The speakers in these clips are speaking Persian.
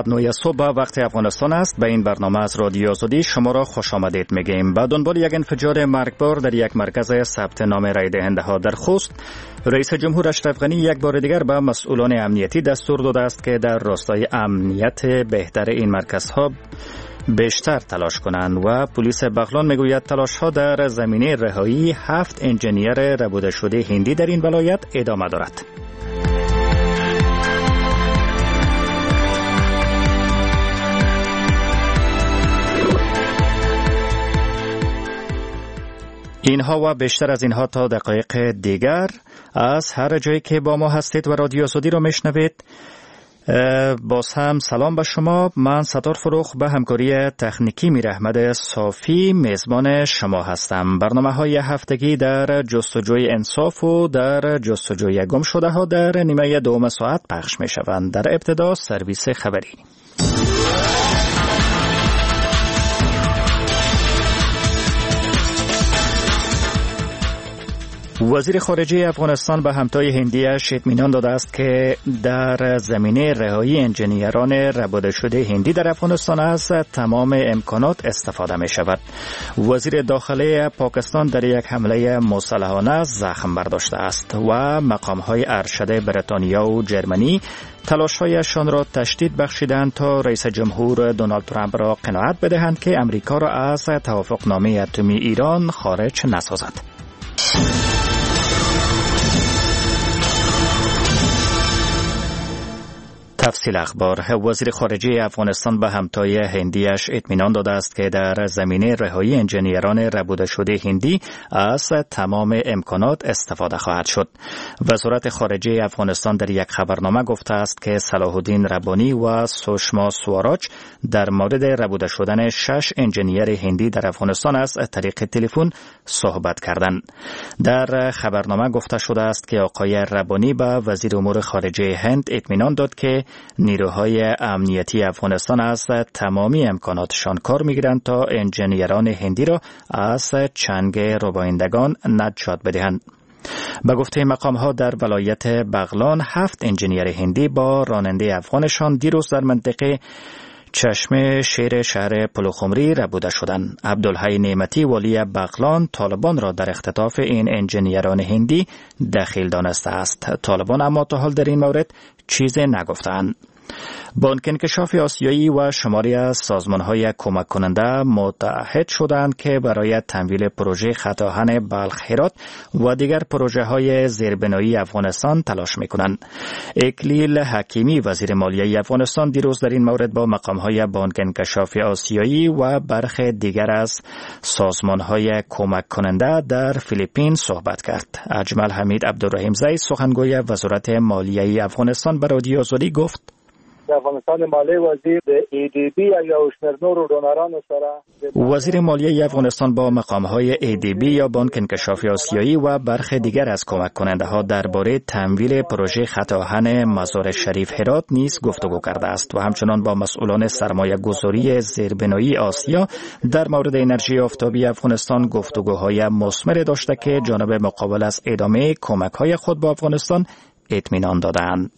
ساعت 9 صبح وقت افغانستان است. به این برنامه از رادیو آزادی شما را خوش آمدید میگیم. با دنبال یک انفجار مرگبار در یک مرکز ثبت نام رای دهنده ها در خوست، رئیس جمهور اشرف غنی یک بار دیگر به مسئولان امنیتی دستور داده است که در راستای امنیت بهتر این مرکزها بیشتر تلاش کنند و پلیس بغلان میگوید تلاش ها در زمینه رهایی 7 انجینیر ربوده شده هندی در این ولایت ادامه دارد. اینها و بیشتر از اینها تا دقایق دیگر از هر جایی که با ما هستید و رادیو آزادی را میشنوید، باز هم سلام به شما. من ستار فروخ به همکاری تکنیکی میر احمد صافی میزبان شما هستم. برنامه های هفتگی در جستجوی انصاف و در جستجوی گم شده ها در نیمه دوم ساعت پخش می شوند. در ابتدا سرویس خبری. وزیر خارجه افغانستان به همتای هندیش اطمینان داده است که در زمینه رهایی انجینیران ربوده شده هندی در افغانستان از تمام امکانات استفاده می شود. وزیر داخله پاکستان در یک حمله مسلحانه زخم برداشته است و مقامهای ارشد بریتانیا و جرمنی تلاش‌هایشان را تشدید بخشیدند تا رئیس جمهور دونالد ترامپ را قناعت بدهند که امریکا را از توافقنامه اتمی ایران خارج نسازد. تفصیل اخبار. وزیر خارجه افغانستان به همتای هندیش اطمینان داده است که در زمینه رهایی انجینیران ربوده شده هندی از تمام امکانات استفاده خواهد شد. وزارت خارجه افغانستان در یک خبرنامه گفته است که صلاح الدین ربانی و سوشما سواراج در مورد ربوده شدن 6 انجینیر هندی در افغانستان از طریق تلفن صحبت کردند. در خبرنامه گفته شده است که آقای ربانی به وزیر امور خارجه هند اطمینان داد که نیروهای امنیتی افغانستان از تمامی امکاناتشان کار میگیرند تا انجینیران هندی را از چنگ ربایندگان نجات بدهند. به گفته مقام‌ها در ولایت بغلان 7 انجینیر هندی با راننده افغانشان دیروز در منطقه چشمه شیر شهر پلوخمری ربوده شدند. عبدالحی نعمتی والی بغلان طالبان را در اختطاف این انجینیران هندی دخیل دانسته است. طالبان اما تا حال در این مورد چیزی نگفتند. بانک انکشاف آسیایی و شماری از سازمان‌های کمک کننده متحد شدند که برای تمویل پروژه خط آهن بلخ هرات و دیگر پروژه‌های زیربنایی افغانستان تلاش می‌کنند. اکلیل حکیمی وزیر مالیه افغانستان دیروز در این مورد با مقام‌های بانک انکشاف آسیایی و برخی دیگر از سازمان‌های کمک کننده در فیلیپین صحبت کرد. اجمل حمید عبدالرحیم زی سخنگوی وزارت مالیه افغانستان به رادیو آزادی گفت: افغانستان مالی وزیر ADB یا شمرنور دونران سره وزیر مالیه افغانستان با مقام‌های ADB یا بانک انکشاف آسیایی و برخی دیگر از کمک کننده ها درباره تمویل پروژه خط آهن مزار شریف هرات نیز گفتگو کرده است و همچنان با مسئولان سرمایه گذاری زیربنایی آسیا در مورد انرژی آفتابی افغانستان گفتگوهای مثمر داشته که جانب مقابل از ادامه کمک‌های خود با افغانستان اطمینان دادند.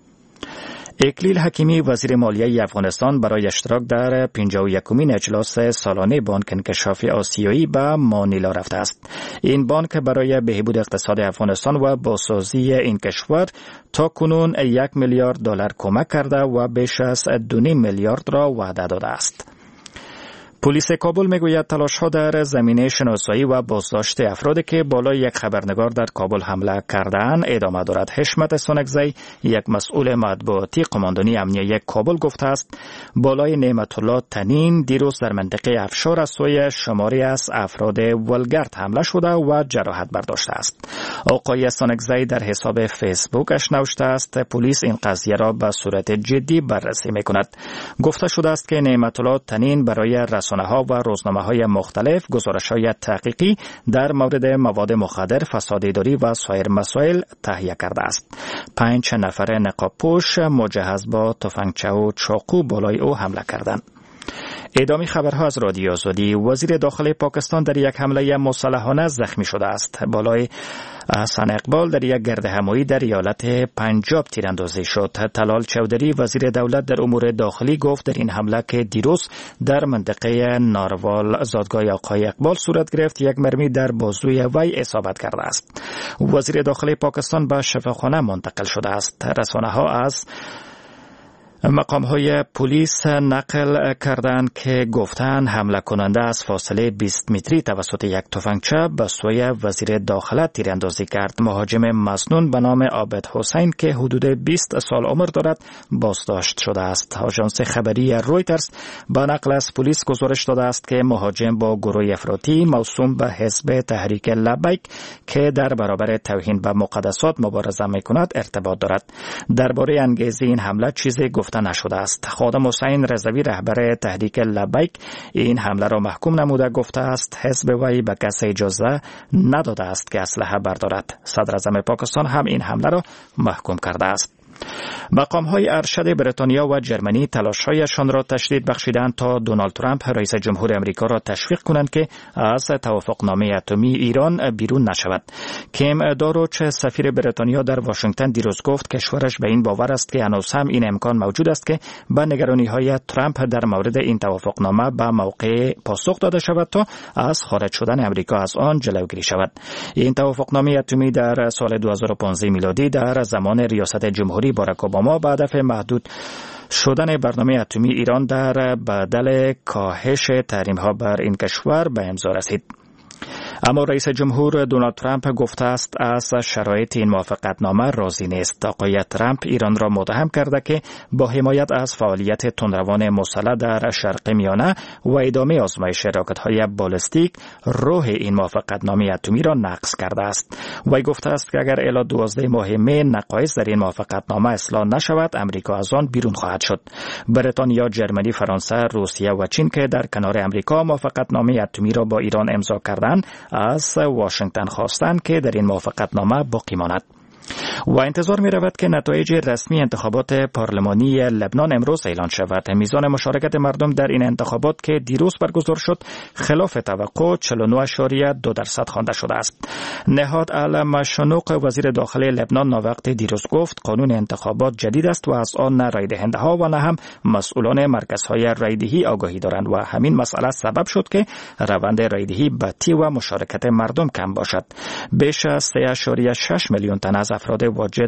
اکلیل حکیمی وزیر مالیه افغانستان برای اشتراک در 51مین اجلاس سالانه بانک انکشاف آسیایی به مانیلا رفته است. این بانک برای بهبود اقتصاد افغانستان و بازسازی این کشور تا کنون 1 میلیارد دلار کمک کرده و بیش از 2.5 میلیارد را وعده داده است. پلیس کابل میگوید تلاش‌ها در زمینه شناسایی و بازداشت افرادی که بالای یک خبرنگار در کابل حمله کرده‌اند ادامه دارد. حشمت سونگزی یک مسئول مطبوعاتی قماندانی امنیه کابل گفته است بالای نعمت الله تنین دیروز در منطقه افشار از سوی شماری از افراد ولگرد حمله شده و جراحت برداشته است. آقای سونگزی در حساب فیسبوکش نوشته است پلیس این قضیه را به صورت جدی بررسی می‌کند. گفته شده است که نعمت الله تنین برای رسانه‌ها و روزنامه‌های مختلف گزارش‌های تحقیقی در مورد مواد مخدر، فساد اداری و سایر مسائل تهیه کرده است. 5 نفر نقاب‌پوش مجهز با تفنگچه و چاقو بالای او حمله کردند. ادامه خبرها از رادیو آزادی. وزیر داخلی پاکستان در یک حمله مسلحانه زخمی شده است. بالای حسن اقبال در یک گردهمایی در ایالت پنجاب تیراندازی شد. طلال چودری وزیر دولت در امور داخلی گفت در این حمله که دیروز در منطقه ناروال زادگاه آقای اقبال صورت گرفت، یک مرمی در بازوی وی اصابت کرده است. وزیر داخلی پاکستان به شفاخانه منتقل شده است. رسانه‌ها از مقام‌های پلیس نقل کردند که گفتند حمله کننده از فاصله 20 متری توسط یک تفنگچه به سوی وزیر داخله تیراندازی کرد. مهاجم مسنون به نام عابد حسین که حدود 20 سال عمر دارد بازداشت شده است. آژانس خبری رویترز به نقل از پلیس گزارش داده است که مهاجم با گروه افراطی موسوم به حزب تحریک لبیک که در برابر توهین به مقدسات مبارزه می‌کند ارتباط دارد. درباره انگیزه این حمله چیزی گفته نشده است. خادم حسین رضوی رهبر تحریک لبیک این حمله را محکوم نموده گفته است حزب وی به کسی اجازه نداده است که اسلحه بردارد. صدر اعظم پاکستان هم این حمله را محکوم کرده است. مقام‌های ارشد بریتانیا و جرمنی تلاش‌هایشان را تشدید بخشیدند تا دونالد ترامپ رئیس جمهور آمریکا را تشویق کنند که از توافقنامه اتمی ایران بیرون نشود. کیم داروچ سفیر بریتانیا در واشنگتن دیروز گفت کشورش به این باور است که هنوز هم این امکان موجود است که به نگرانی‌های ترامپ در مورد این توافقنامه به موقع پاسخ داده شود تا از خارج شدن آمریکا از آن جلوگیری شود. این توافقنامه اتمی در سال 2015 میلادی در زمان ریاست جمهوری باراک اوباما به هدف محدود شدن برنامه اتمی ایران در بدل کاهش تحریم‌ها بر این کشور به امضا رسید. اما رئیس جمهور دونالد ترامپ گفته است از شرایط این موافقتنامه راضی نیست. آقای ترامپ ایران را متهم کرده که با حمایت از فعالیت تندروان مسلح در شرق میانه و ادامه آزمایش راکت‌های بالستیک روح این موافقتنامه اتمی را نقض کرده است. وی گفته است که اگر الی 12 ماه می نقایص در این موافقتنامه اصلاح نشود، آمریکا از آن بیرون خواهد شد. بریتانیا، جرمنی، فرانسه، روسیه و چین که در کنار آمریکا موافقتنامه اتمی را با ایران امضا کردند، از واشنگتن خواستند که در این موافقتنامه باقی ماند. و انتظار می رود که نتایج رسمی انتخابات پارلمانی لبنان امروز اعلان شود. میزان مشارکت مردم در این انتخابات که دیروز برگزار شد خلاف توقع 49.2% خوانده شده است. نهاد المشنوق وزیر داخلی لبنان ناوقت دیروز گفت قانون انتخابات جدید است و از آن نه رای دهنده ها و نه هم مسئولان مرکزهای رای دهی آگاهی دارند و همین مسئله سبب شد که روند رای دهی بطیء و مشارکت مردم کم باشد. بیش از 3.6 میلیون تن از افراد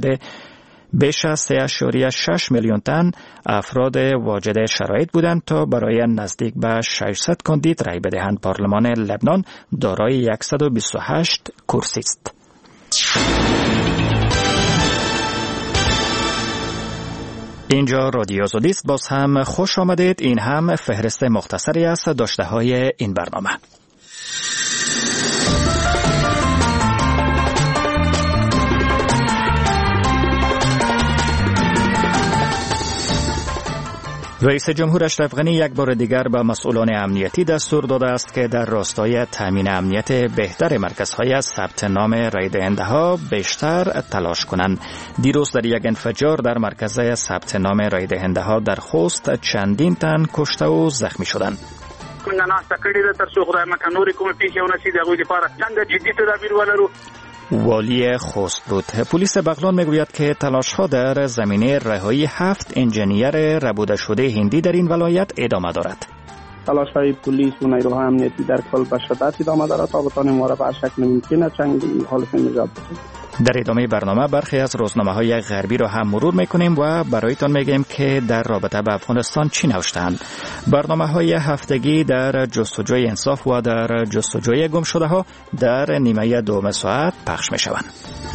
واجد شرایط بودند تا برای نزدیک به 600 کاندید رای بدهند. پارلمان لبنان دارای 128 کرسی است. اینجا رادیو آزادی است. باز هم خوش آمدید. این هم فهرست مختصری است داشته‌های این برنامه. رئیس جمهور اشرف غنی یک بار دیگر به مسئولان امنیتی دستور داده است که در راستای تامین امنیت بهتر مرکزهای ثبت نام رای دهنده‌ها بیشتر تلاش کنند. دیروز در یک انفجار در مرکز ثبت نام رای دهنده‌ها در خوست چندین تن کشته و زخمی شدند. څنګه ناسته کړې ده تر څو خدای مکه نورې کومې پیښې ونه شي د هغوی لپاره څنګه جدي تدابیر ولرو. والی خوست بود. پلیس بغلان میگوید که تلاش‌ها در زمینه رهایی 7 انجینیر ربوده شده هندی در این ولایت ادامه دارد. تلاش‌های پلیس و نیروهای امنیتی در کل به شدت ادامه دارد تا بتوانیم ما را به شکل ممکن چنگ حالت نجات بدهیم. در ادامه برنامه برخی از روزنامه‌های غربی را هم مرور می‌کنیم و برایتان میگیم که در رابطه با افغانستان چی نوشته‌اند. برنامه‌های هفتگی در جستجوی انصاف و در جستجوی گمشده‌ها در نیمه دوم ساعت پخش می‌شوند.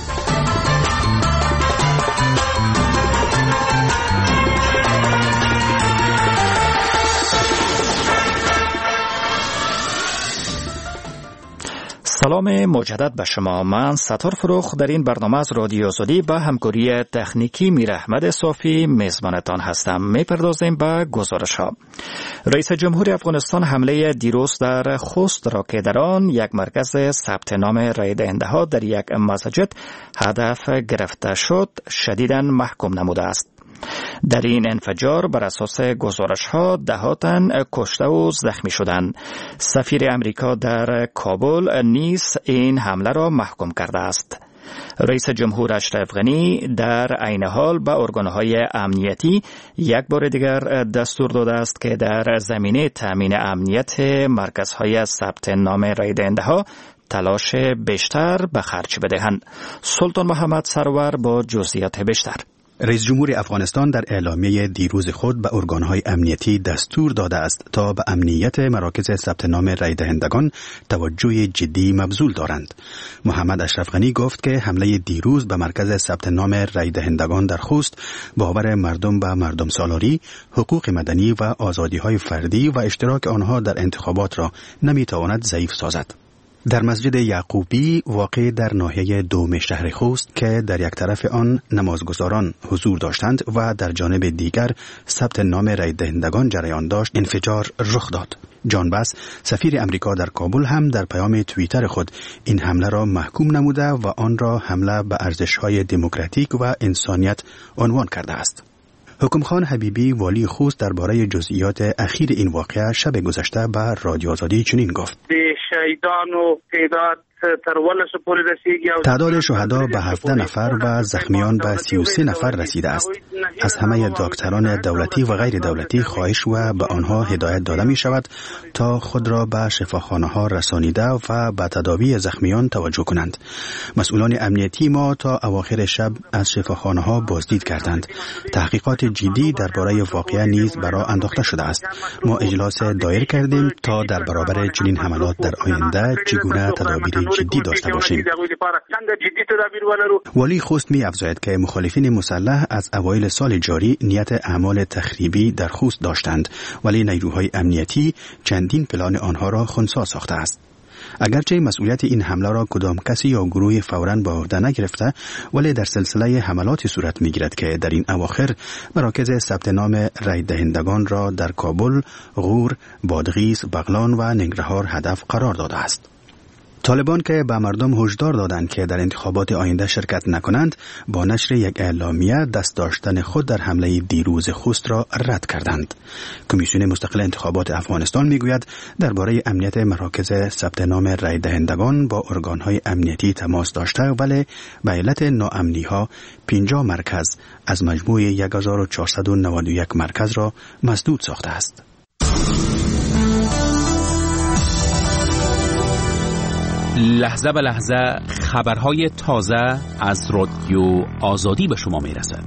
سلام مجدد به شما. من ستار فروخ در این برنامه از رادیو آزادی با همکاری تکنیکی میر احمد صافی میزبانتان هستم. میپردازیم به گزارش ها. رئیس جمهور افغانستان حمله دیروز در خوست را که در آن یک مرکز ثبت نام رای دهنده ها در یک مسجد هدف گرفته شد شدیداً محکوم نموده است. در این انفجار بر اساس گزارش‌ها ده‌ها تن کشته و زخمی شدند. سفیر امریکا در کابل نیز این حمله را محکوم کرده است. رئیس جمهور اشرف غنی در عین حال به ارگان‌های امنیتی یک بار دیگر دستور داده است که در زمینه تامین امنیت مرکزهای ثبت نام رای دهنده‌ها تلاش بیشتر به خرج بدهند. سلطان محمد سرور با جزئیات بیشتر. رئیس جمهور افغانستان در اعلامیه دیروز خود به ارگان‌های امنیتی دستور داده است تا به امنیت مراکز ثبت نام رای دهندگان توجه جدی مبذول دارند. محمد اشرف غنی گفت که حمله دیروز به مرکز ثبت نام رای دهندگان در خوست باور مردم به مردم سالاری، حقوق مدنی و آزادی‌های فردی و اشتراک آنها در انتخابات را نمی‌تواند ضعیف سازد. در مسجد یعقوبی واقع در ناحیه دوم شهر خوست که در یک طرف آن نمازگزاران حضور داشتند و در جانب دیگر ثبت نام رای دهندگان جریان داشت، انفجار رخ داد. جان باس سفیر امریکا در کابل هم در پیام توییتر خود این حمله را محکوم نموده و آن را حمله به ارزش‌های دموکراتیک و انسانیت عنوان کرده است. حکم خان حبیبی والی خوست درباره جزئیات اخیر این واقعه شب گذشته به رادیو آزادی چنین گفت: شهیدان و تعداد شهدا به 17 نفر و زخمیان به 33 نفر رسیده است. از همه دکتران دولتی و غیر دولتی خواهش و به آنها هدایت داده می شود تا خود را به شفاخانه ها رسانیده و به تداوی زخمیان توجه کنند. مسئولان امنیتی ما تا اواخر شب از شفاخانه ها بازدید کردند. تحقیقات جدی درباره واقعه نیز برای انداخته شده است. ما اجلاس دایر کردیم تا در برابر چنین حملات در آینده چگونه تدابیر جدی داشته باشیم. والی خوست می افزاید که مخالفین مسلح از اوایل سال جاری نیت اعمال تخریبی در خوست داشتند، ولی نیروهای امنیتی چندین پلان آنها را خنثی ساخته است. اگرچه مسئولیت این حمله را کدام کسی یا گروه فوراً به عهده نگرفته، ولی در سلسله حملاتی صورت می‌گیرد که در این اواخر مراکز ثبت نام رای دهندگان را در کابل، غور، بادغیس، بغلان و ننگرهار هدف قرار داده است. طالبان که به مردم هشدار دادند که در انتخابات آینده شرکت نکنند، با نشر یک اعلامیه دست داشتن خود در حمله دیروز خوست را رد کردند. کمیسیون مستقل انتخابات افغانستان میگوید درباره امنیت مراکز ثبت نام رای دهندگان با ارگان‌های امنیتی تماس داشته، ولی به علت ناامنی‌ها 50 مرکز از مجموع 1491 مرکز را مسدود ساخته است. لحظه به لحظه خبرهای تازه از رادیو آزادی به شما میرسد.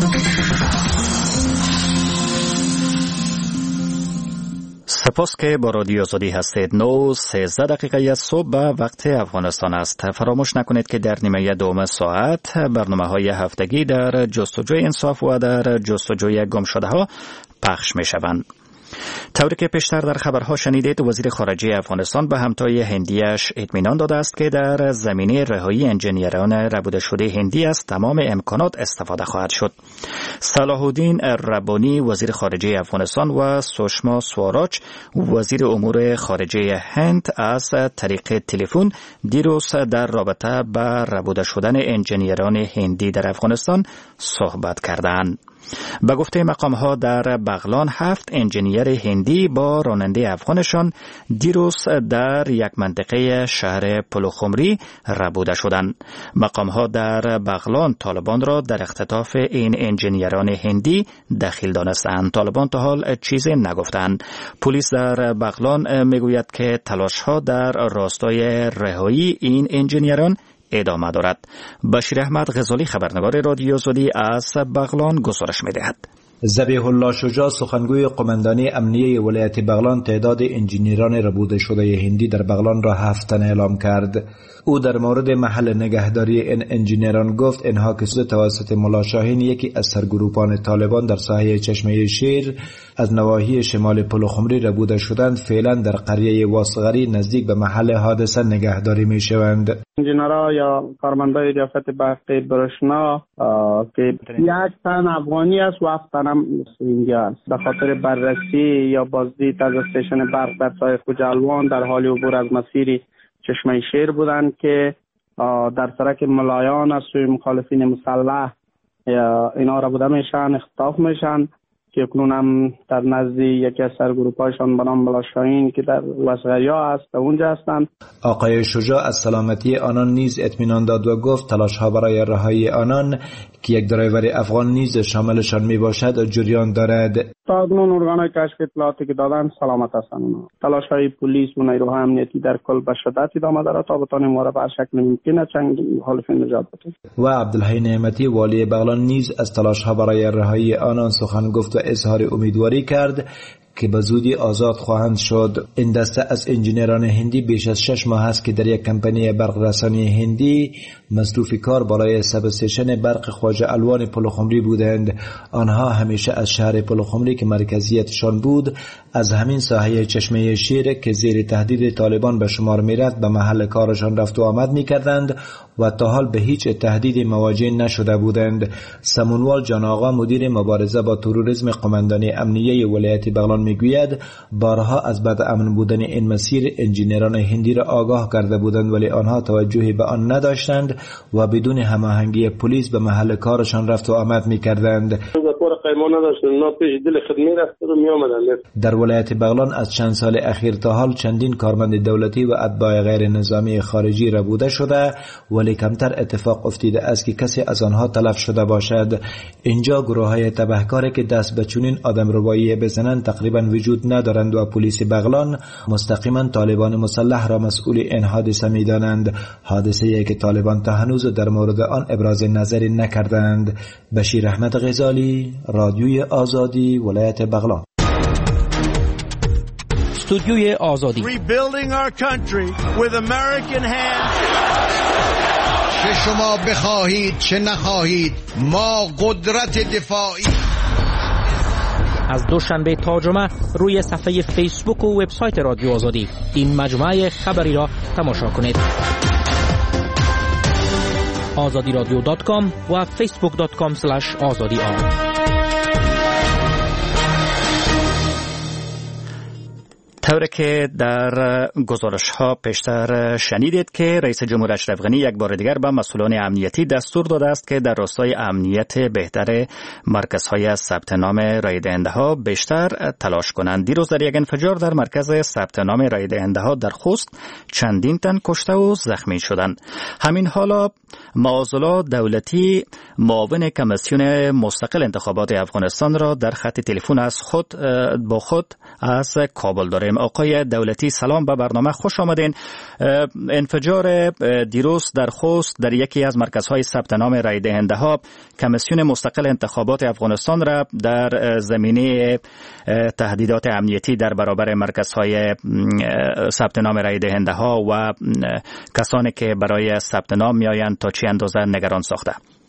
سپاس که با رادیو آزادی هستید. 9:13 دقیقه صبح به وقت افغانستان است. فراموش نکنید که در نیمه دوم ساعت برنامه‌های هفتگی در جستجوی انصاف و در جستجوی گمشده‌ها پخش می‌شوند. طوری که پیشتر در خبرها شنیدید، وزیر خارجه افغانستان به همتای هندیش اطمینان داده است که در زمینه رهایی انجینیران ربوده شده هندی از تمام امکانات استفاده خواهد شد. صلاح الدین ربانی وزیر خارجه افغانستان و سوشما سواراج وزیر امور خارجه هند از طریق تلفن دیروز در رابطه به ربوده شدن انجینیران هندی در افغانستان صحبت کردند. به گفته مقام‌ها در بغلان 7 انجینیر هندی با راننده افغانشان دیروز در یک منطقه شهر پلوخمری ربوده شدند. مقام‌ها در بغلان طالبان را در اختطاف این انجینیران هندی دخیل دانستند. طالبان تا حال چیزی نگفتند. پلیس در بغلان میگوید که تلاش‌ها در راستای رهایی این انجینیران ادامه دارد. بشیر احمد غزالی خبرنگار رادیو آزادی از بغلان گزارش می‌دهد. ذبیح الله شجاع سخنگوی قماندانی امنیه ولایت بغلان تعداد انجینیران ربوده شده هندی در بغلان را 7 تن اعلام کرد. او در مورد محل نگهداری این انجینیران گفت اینها که توسط ملا شاهین یکی از سرگروپان طالبان در ساحه چشمه شیر از نواحی شمال پلوخمری ربوده شدند، فعلا در قریه واسغری نزدیک به محل حادثه نگهداری می شوند. انجینرها یا کارمندای ریاست برق برشنا که 1 تن افغانی است و 7 تن هم هندی است. به خاطر بررسی یا بازدید از استیشن برق در ساحه خوجالوان در حال عبور از مسیر چشمه شیر بودند که در سرک ملایان از سوی مخالفین مسلح اینا را بوده میشن، اختطاف میشن که اکنون هم در نزد یکی از سرگروپ‌هایشان به نام بلاشاهین که در وسغریا است اونجا هستند. آقای شجاع از سلامتی آنان نیز اطمینان داد و گفت تلاش‌ها برای رهایی آنان که یک درایور افغان نیز شاملشان میباشد جریان دارد. تا اکنون ارگان‌های کشف اطلاعاتی که دادن سلامت هستند. تلاش‌های پلیس و نیروهای امنیتی در کل به شدت ادامه دارد تا بتوانیم ما را به هر شکل ممکن چنگ مخالفین نجات بدهیم. و عبدالحی نعمتی والی بغلان نیز از تلاش‌ها برای رهایی آنان سخن گفت و اظهار امیدواری کرد که به زودی آزاد خواهند شد. این دسته از انجینران هندی بیش از 6 ماه است که در یک کمپانی برق رسانی هندی مصروف کار برای سب استیشن برق خواجه الوان پلخمری بودند. آنها همیشه از شهر پلخمری که مرکزیتشان بود از همین ساحه چشمه شیر که زیر تهدید طالبان به شمار میرفت به محل کارشان رفت و آمد میکردند و تا حال به هیچ تهدیدی مواجه نشده بودند. سمونوال جان آقا مدیر مبارزه با تروریسم قماندانی امنیه ولایت بغلان میگوید بارها از بد امن بودن این مسیر انجینران هندی را آگاه کرده بودند ولی آنها توجهی به آن نداشتند و بدون هماهنگی پلیس به محل کارشان رفت و آمد میکردند. در ولایت بغلان از چند سال اخیر تا حال چندین کارمند دولتی و اتباع غیر نظامی خارجی ربوده شده ولی کمتر اتفاق افتیده است که کسی از آنها تلف شده باشد. اینجا گروه‌های تبهکاری که دست به چنین آدمربایی بزنند تقریبا وجود ندارند و پلیس بغلان مستقیما طالبان مسلح را مسئول این حادثه می‌دانند. حادثه‌ای که طالبان تا هنوز در مورد آن ابراز نظری نکردند. بشیر احمد غزالی، رادیوی آزادی، ولایت بغلان. استودیوی آزادی. چه شما بخواهید چه نخواهید ما قدرت دفاعی. از دوشنبه تا جمعه روی صفحه فیسبوک و وبسایت رادیو آزادی این مجموعه خبری را تماشا کنید. azadiradyo.com و facebook.com/azadi. طوری که در گزارش ها پیشتر شنیدید که رئیس جمهور اشرف غنی یک بار دیگر به مسئولان امنیتی دستور داده است که در راستای امنیت بهتر مرکزهای ثبت نام رای دهنده ها بیشتر تلاش کنند. دیروز در یک انفجار در مرکز ثبت نام رای دهنده ها در خوست چندین تن کشته و زخمی شدند. همین حالا معاذالله دولتی معاون کمیسیون مستقل انتخابات افغانستان را در خط تلفن با خود از کابل داریم. آقای دولتی سلام، به برنامه خوش آمدین. انفجار دیروز در خوست در یکی از مرکزهای ثبت نام رای دهنده ها کمیسیون مستقل انتخابات افغانستان را در زمینه تهدیدات امنیتی در برابر مرکزهای ثبت نام رای دهنده ها و کسانی که برای ثبت نام میآیند تا چه اندازه نگران ساخته؟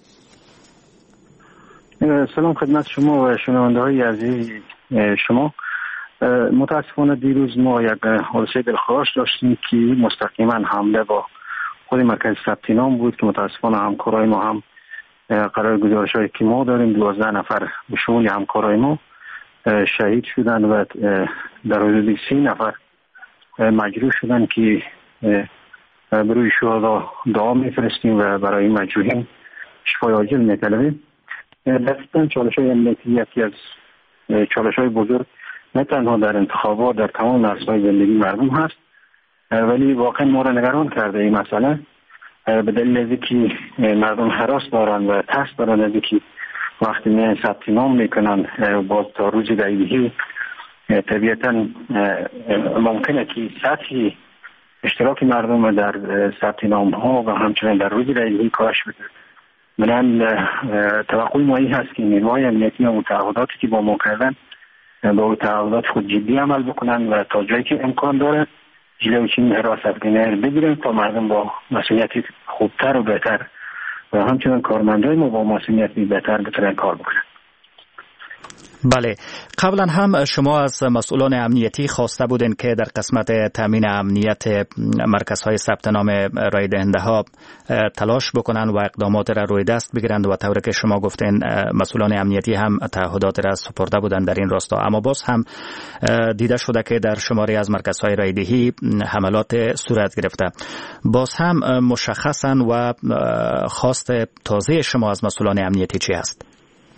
سلام خدمت شما و شنونده های عزیز شما. متاسفانه دیروز ما یک حادثه دلخراش داشتیم که مستقیما حمله با خود مرکز ثبت نام بود که متاسفانه همکارای ما هم قرار گزارش‌هایی که ما داریم 12 نفر به شمول همکارای ما شهید شدن و در حدود 30 نفر مجروح شدن که برای شهدا دعا می‌فرستیم و برای مجروحین شفای عاجل می‌طلبیم. دقیقاً چالش‌های امنیتی یکی از چالش‌های بزرگ نه تنها در انتخابات در تمام مرزهای زندگی مردم هست، ولی واقعا ما را نگران کرده این مسئله به دلیل از اینکه مردم هراس دارن و ترس دارن از اینکه وقتی میان ثبت نام میکنن باز تا روز رایدهی طبیعتا ممکنه که سطح اشتراک مردم در ثبت نام ها و همچنین در روز رایدهی کاهش بده. من توقع ما این هست که نیروهای امنیتی و تعهداتی که با ما کردن با تعهدات خود جدی عمل بکنن و تا جایی که امکان داره جلوی چین حراستگیری بگیرن تا مردم با مسئولیتی خوبتر و بهتر و همچنین کارمندای ما با مسئولیتی بهتر بتونن کار بکنن. بله، قبلا هم شما از مسئولان امنیتی خواسته بودین که در قسمت تامین امنیت مرکزهای ثبت نام رای دهنده ها تلاش بکنن و اقدامات را روی دست بگیرند و طوری که شما گفتین مسئولان امنیتی هم تعهدات را سپرده بودن در این راستا، اما باز هم دیده شده که در شماری از مرکزهای رای دهی حملات صورت گرفته. باز هم مشخصا و خواست تازه شما از مسئولان امنیتی چی است؟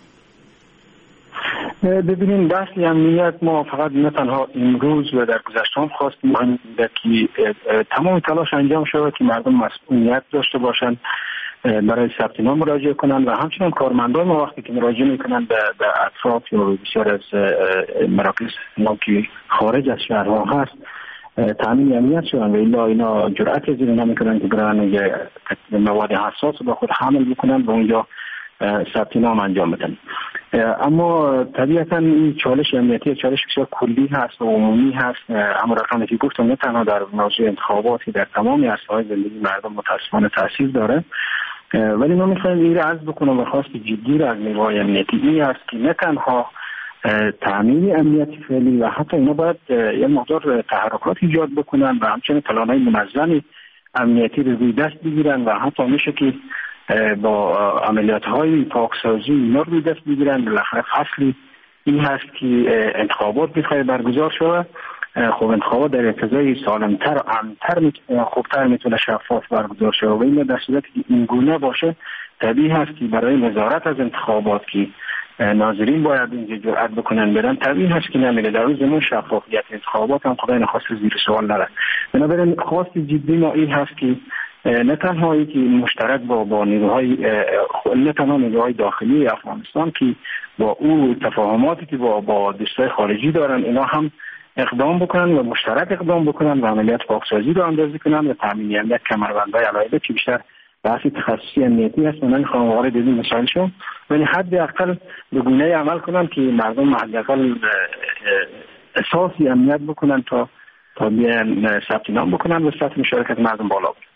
ببینید، بحث امنیت ما فقط نه تنها امروز و در گذشته هم خواستیم که تمام تلاش انجام شود که مردم مسئولیت داشته باشند، برای ثبت نام مراجعه کنند و همچنین کارمندان ما وقتی که مراجعه میکنند به اطراف یا بسیار از مراکز ما که خارج از شهرها هست تامین امنیت شوند و الا اینا جرأت از این نمیکنند که برای مواد حساس با خود حمل بکنند و اونجا ثبت نام انجام بدن. اما طبیعتا این چالش امنیتی چالش بسیار کلی هست و عمومی هست. اما رقمی که گفتم نه تنها در موضوع انتخاباتی در تمامی عرصه‌های زندگی مردم متاسفانه تاثیر داره، ولی ما می‌خوایم این را عرض بکنم و خواست جدی را از نیروهای امنیتی این است که نه تنها تامین امنیتی فعلی و حتی اینا باید یه مقدار تحرکات ایجاد بکنن و همچنین پلان‌های منظمی امنیتی رو روی دست بگیرن و حتی میشه که با عملیات‌های پاکسازی اینا رو دست بگیرن. بالاخره فصلی این هست که انتخابات می‌خواد برگزار شود. خب انتخابات در ابتدای سالم‌تر و امن‌تر خوبتر میتونه شفاف برگزار شود و این در صورتی که این گونه باشه طبیعی هست که برای نظارت از انتخابات که ناظرین باید اینجا جرأت بکنن برن طبیعی هست که نمیره. در روز زمان شفافیت انتخابات هم خدای نخواست زیر سوال نره. بنابراین خواست جدی ما این هست که نه تنها ای که مشترک با نیروهای نه تنها نیروهای داخلی افغانستان که با او تفاهماتی که با دوستای خارجی دارن اینا هم اقدام بکنن و مشترک اقدام بکنن و عملیات پاکسازی رو اندازی کنن و تامین امنیت کمربندهای علاوه که بیشتر بحث تخصصی امنیتی هست. من نمیخوام وارد این مسائل شم، ولی حداقل به گونه‌ای عمل کنن که مردم حداقل اساسی امنیت بکنن تا بیان ثبت نام بکنن و سطح مشارکت مردم بالا بره.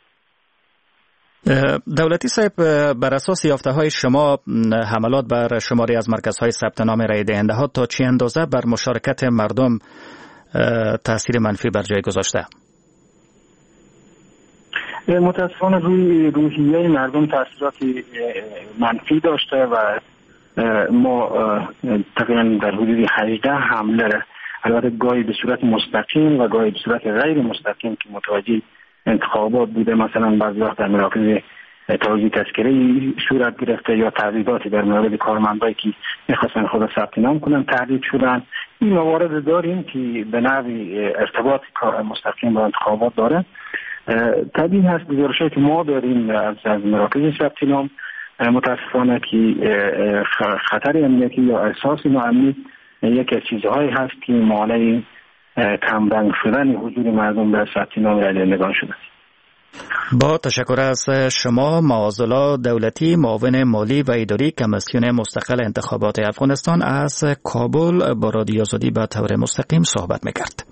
دولتی صاحب، بر اساس یافته‌های شما حملات بر شماری از مرکزهای ثبت نام رای دهنده ها تا چه اندازه بر مشارکت مردم تاثیر منفی بر جای گذاشته؟ متاسفانه روی روحیه مردم تاثیرات منفی داشته و ما تقریبا در حدود 18 حمله البته گاهی به صورت مستقیم و گاهی به صورت غیر مستقیم که متوجه انتخابات بوده، مثلا بعضی وقت در مراکز توزیع تذکره‌ای صورت گرفته یا تهدیداتی در مورد کارمندایی که می‌خواستن خود ثبت نام کنن تهدید شدن. این موارد داریم که به نحوی ارتباط کار مستقیم با انتخابات داره. طبیعی هست گزارشی که ما داریم از مراکز ثبت نام متاسفانه که خطر امنیتی یا احساس ناامنی یکی از چیزهایی هست که مانع کمرنگ شدن حضور مردم در ثبت نام رای دهندگان شده. با تشکر از شما، معاذالله دولتی، معاون مالی و اداری کمیسیون مستقل انتخابات افغانستان از کابل با رادیو آزادی به طور مستقیم صحبت می‌کرد.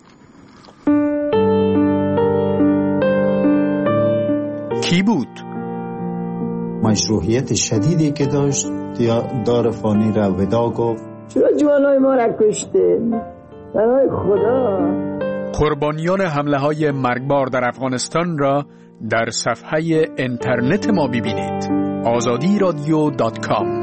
کی بود؟ مشروعیت شدیدی که داشت دار فانی را ودا گفت. چرا جوانای ما را کشته؟ برای خدا. قربانیان حمله های مرگبار در افغانستان را در صفحه اینترنت ما ببینید. azadiradio.com.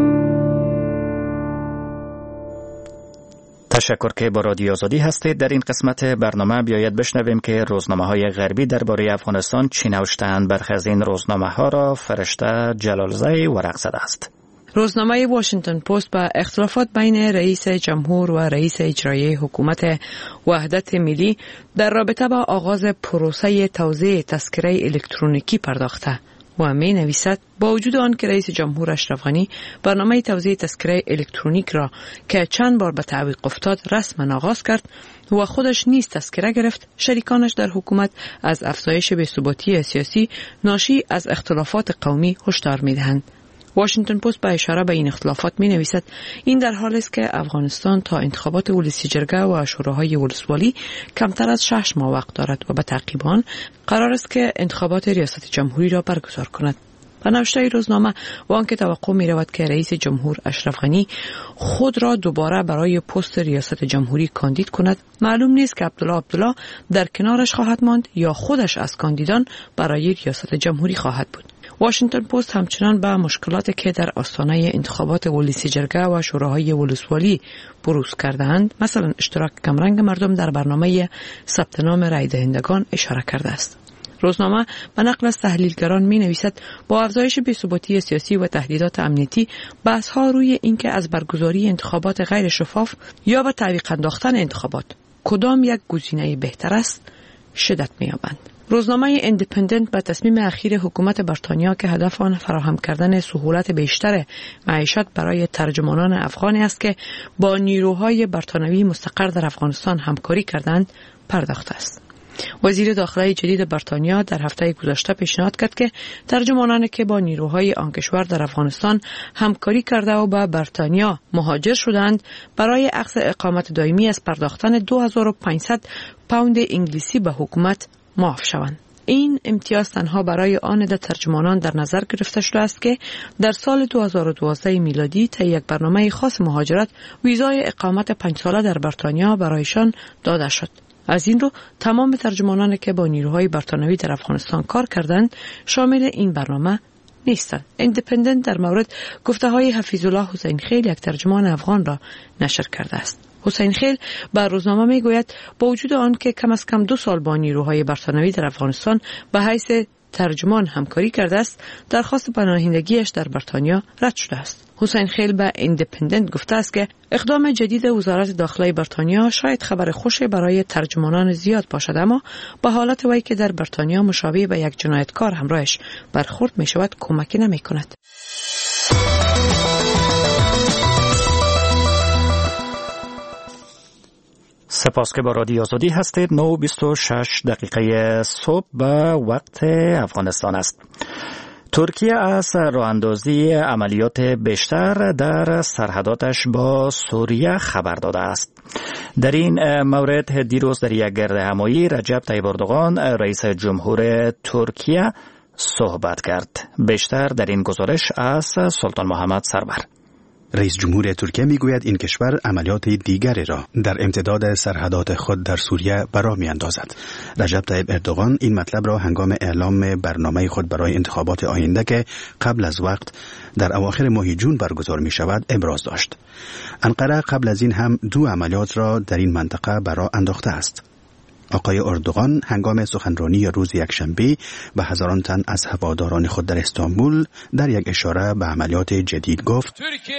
تشکر که با رادیو آزادی هستید. در این قسمت برنامه بیاید بشنویم که روزنامه‌های غربی درباره افغانستان چی نوشته‌اند. برخی از این روزنامه‌ها را فرشته جلالزی ورق زده است. روزنامه واشنگتن پست با اختلافات بین رئیس جمهور و رئیس اجرایی حکومت وحدت ملی در رابطه با آغاز پروسه توزیع تذکره الکترونیکی پرداخته و می نویسد با وجود آن که رئیس جمهور اشرف غنی برنامه توزیع تذکره الکترونیک را که چند بار به تعویق افتاد رسما آغاز کرد و خودش نیز تذکره گرفت، شریکانش در حکومت از افزایش بی‌ثباتی سیاسی ناشی از اختلافات قومی هشدار می‌دهند. واشنگتن پست با اشاره به این اختلافات می نویسد این در حالی است که افغانستان تا انتخابات ولسی جرگه و شوراهای ولسوالی کمتر از 6 ماه وقت دارد و به تعقیب آن قرار است که انتخابات ریاست جمهوری را برگزار کند. و نوشته روزنامه و آنکه توقع می رود که رئیس جمهور اشرف غنی خود را دوباره برای پست ریاست جمهوری کاندید کند، معلوم نیست که عبدالله در کنارش خواهد ماند یا خودش از کاندیدان برای ریاست جمهوری خواهد بود. واشنگتن پست همچنان به مشکلاتی که در آستانه انتخابات ولسی جرگه و شوراهای ولسوالی بروز کرده‌اند، مثلا اشتراک کمرنگ مردم در برنامه ثبت نام رای دهندگان اشاره کرده است. روزنامه به نقل از تحلیلگران می نویسد با افزایش بی‌ثباتی سیاسی و تهدیدات امنیتی، بحث‌ها روی اینکه از برگزاری انتخابات غیر شفاف یا به تعویق انداختن انتخابات کدام یک گزینه بهتر است شدت می‌یابند. روزنامه ایندیپندنت به تصمیم اخیر حکومت بریتانیا که هدف آن فراهم کردن سهولت بیشتر معیشت برای ترجمانان افغانی است که با نیروهای بریتانیایی مستقر در افغانستان همکاری کردند پرداخته است. وزیر داخلی جدید بریتانیا در هفته گذشته پیشنهاد کرد که ترجمانانی که با نیروهای آن کشور در افغانستان همکاری کرده و به بریتانیا مهاجر شدند برای اخذ اقامت دائمی از پرداختن 2500 پوند انگلیسی به حکومت معاف شوند. این امتیاز تنها برای آن عده ترجمانان در نظر گرفته شده است که در سال 2012 میلادی طی یک برنامه خاص مهاجرت ویزای اقامت 5 ساله در بریتانیا برایشان داده شد. از این رو تمام ترجمانانی که با نیروهای بریتانیایی در افغانستان کار کردند شامل این برنامه نیستند. ایندیپندنت در مورد گفته‌های حفیظالله حسین خیل، یک ترجمان افغان، را نشر کرده است. حسین خیل بر روزنامه میگوید با وجود آن که کم از کم 2 سال با نیروهای بریتانیایی در افغانستان به حیث ترجمان همکاری کرده است، درخواست پناهندگیش در بریتانیا رد شده است. حسین خیل به ایندیپندنت گفته است که اقدام جدید وزارت داخلی بریتانیا شاید خبر خوشی برای ترجمانان زیاد باشد، اما به حالت وی که در بریتانیا مشابه به یک جنایتکار همراهش برخورد می شود کمکی نمی کند. سپاس که با رادیو آزادی هستید. 9:26 صبح به وقت افغانستان است. ترکیه از راه اندازی عملیات بیشتر در سرحداتش با سوریه خبر داده است. در این مورد دیروز در یک گردهمایی رجب طیب اردوغان رئیس جمهور ترکیه صحبت کرد. بیشتر در این گزارش از سلطان محمد سرور. رئیس جمهور ترکیه میگوید این کشور عملیات دیگری را در امتداد سرحدات خود در سوریه برا میاندازد. رجب طیب اردوغان این مطلب را هنگام اعلام برنامه خود برای انتخابات آینده که قبل از وقت در اواخر ماه جون برگزار می شود ابراز داشت. انقره قبل از این هم 2 عملیات را در این منطقه برا انداخته است. آقای اردوغان هنگام سخنرانی روز یکشنبه به هزاران تن از هواداران خود در استانبول در یک اشاره به عملیات جدید گفت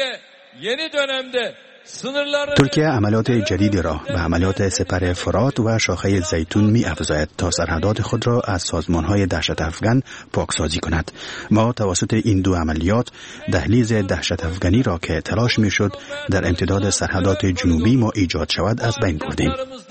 ترکیه عملیات جدیدی را به عملیات سپر فرات و شاخه زیتون می افزاید تا سرحدات خود را از سازمانهای دهشت افغان پاکسازی کند. ما توسط این 2 عملیات دهلیز دهشت افغانی را که تلاش می شد در امتداد سرحدات جنوبی ما ایجاد شود از بین بردیم.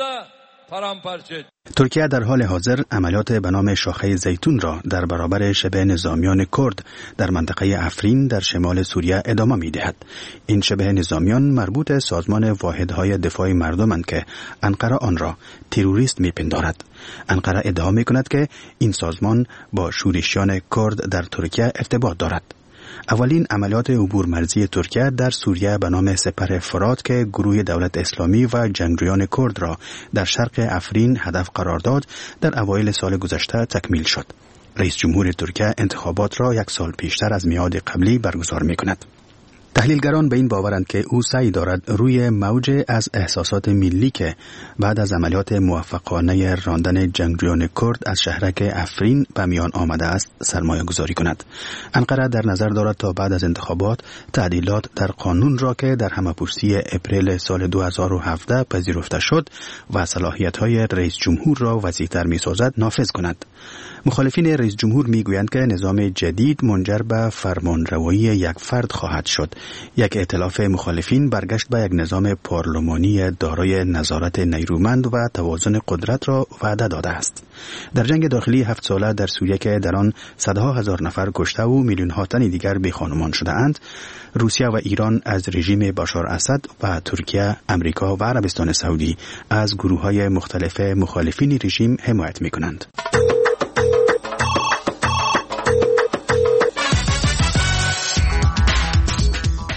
ترکیه در حال حاضر عملیات به نام شاخه زیتون را در برابر شبه نظامیان کرد در منطقه افرین در شمال سوریه ادامه می دهد. این شبه نظامیان مربوط سازمان واحدهای دفاع مردمند که انقره آن را تروریست می پندارد. انقره ادعا می کند که این سازمان با شورشیان کرد در ترکیه ارتباط دارد. اولین عملیات عبور مرزی ترکیه در سوریه به نام سپر فرات که گروه دولت اسلامی و جنگجویان کرد را در شرق افرین هدف قرار داد در اوایل سال گذشته تکمیل شد. رئیس جمهور ترکیه انتخابات را 1 سال پیشتر از میعاد قبلی برگزار می کند. تحلیلگران به این باورند که او سعی دارد روی موج از احساسات ملی که بعد از عملیات موفقانه راندن جنگجویان کرد از شهرک افرین به میان آمده است سرمایه گذاری کند. انقره در نظر دارد تا بعد از انتخابات تعدیلات در قانون را که در همه‌پرسی اپریل سال 2017 پذیرفته شد و صلاحیت‌های رئیس جمهور را وسیع‌تر می‌سازد نافذ کند. مخالفین رئیس جمهور میگویند که نظام جدید منجر به فرمانروایی یک فرد خواهد شد. یک ائتلاف مخالفین برگشت به یک نظام پارلمانی دارای نظارت نیرومند و توازن قدرت را وعده داده است. در جنگ داخلی 7 ساله در سوریه که در آن صدها هزار نفر کشته و میلیون‌ها تن دیگر بی‌خانمان شده اند، روسیه و ایران از رژیم بشار اسد و ترکیه، امریکا و عربستان سعودی از گروه‌های مختلف مخالفین رژیم حمایت می‌کنند.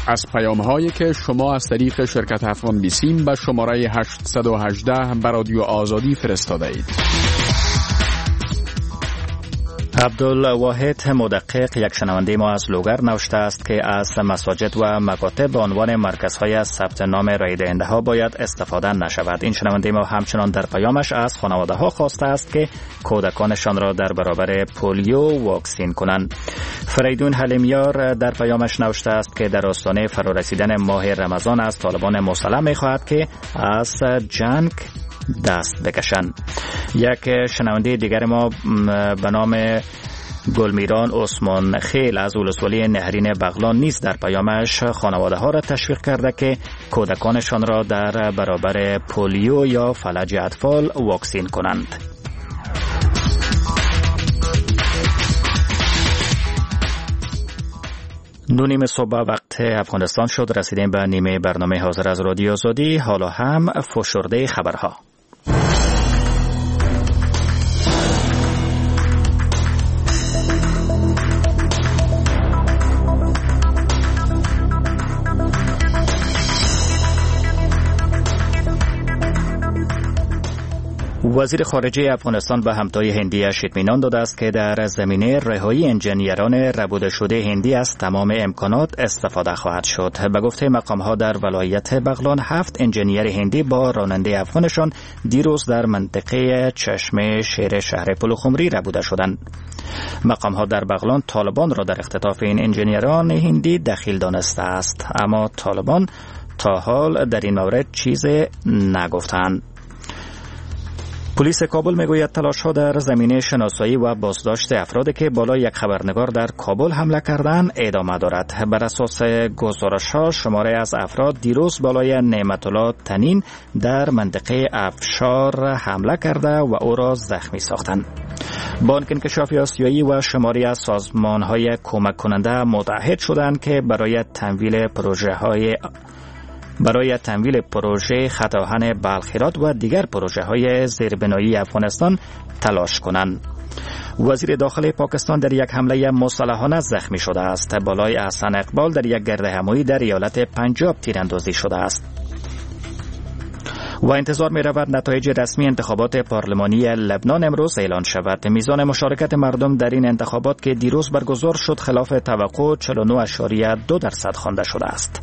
از پیام‌هایی که شما از طریق شرکت افغان بیسیم به شماره 818 به رادیو آزادی فرستاده اید. عبدالواحد مدقق، یک شنونده ما از لوگر، نوشته است که از مساجد و مکاتب به عنوان مرکزهای ثبت نام رای دهنده ها باید استفاده نشود. این شنونده ما همچنان در پیامش از خانواده ها خواسته است که کودکانشان را در برابر پولیو واکسین کنند. فریدون حلیمیار در پیامش نوشته است که در آستانه فرا رسیدن ماه رمضان از طالبان مسلح می‌خواهد که از جنگ دست بکشند. یک شنونده دیگر ما به نام گلمیران عثمان خیل از ولسوالی نهرین بغلان نیز در پیامش خانواده ها را تشویق کرده که کودکانشان را در برابر پولیو یا فلج اطفال واکسین کنند. 9:30 صبح وقت افغانستان شد. رسیدیم به نیمه برنامه حاضر از رادیو آزادی. حالا هم فشرده خبرها. وزیر خارجه افغانستان به همتای هندیش اطمینان داده است که در زمینه رهایی انجینیران ربوده شده هندی از تمام امکانات استفاده خواهد شد. به گفته مقام‌ها در ولایت بغلان 7 انجینیر هندی با راننده افغانشان دیروز در منطقه چشمه شیر شهر پلوخمری ربوده شدند. مقام‌ها در بغلان طالبان را در اختطاف این انجینیران هندی دخیل دانسته است، اما طالبان تا حال در این مورد چیزی نگفتند. پلیس کابل میگوید تلاش‌ها در زمینه شناسایی و بازداشت افرادی که بالای یک خبرنگار در کابل حمله کردند ادامه دارد. بر اساس گزارش‌ها شماره از افراد دیروز بالای نعمت الله تنین در منطقه افشار حمله کرده و او را زخمی ساختند. بانک انکشاف آسیایی و شماری از سازمان‌های کمک کننده متحد شدند که برای تمویل پروژه خط آهن بلخیرات و دیگر پروژه‌های زیربنایی افغانستان تلاش کنند. وزیر داخلی پاکستان در یک حمله مسلحانه زخمی شده است. بالای احسن اقبال در یک گردهمایی در ایالت پنجاب تیراندازی شده است. و انتظار می رود نتایج رسمی انتخابات پارلمانی لبنان امروز اعلان شود. میزان مشارکت مردم در این انتخابات که دیروز برگزار شد خلاف توقع 49.2% خوانده شده است.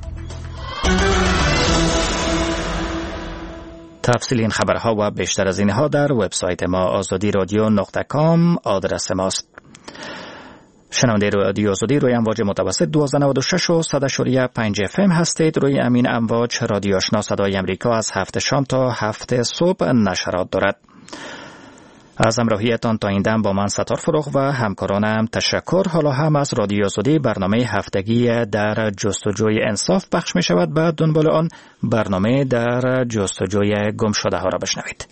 تفصیل این خبرها و بیشتر از اینها در وبسایت ما azadiradio.com آدرس ماست. شنونده رادیو آزادی روی امواج متوسط 1296 و 100.5 FM هستید. روی امین امواج رادیو آشنا صدای امریکا از 7 شام تا 7 صبح نشرات دارد. از همراهیتان تا این دم با من ستار فروغ و همکارانم تشکر. حالا هم از رادیو آزادی برنامه هفتگی در جستجوی انصاف پخش می شود. بعد دنبال آن برنامه در جستجوی گم شده ها را بشنوید.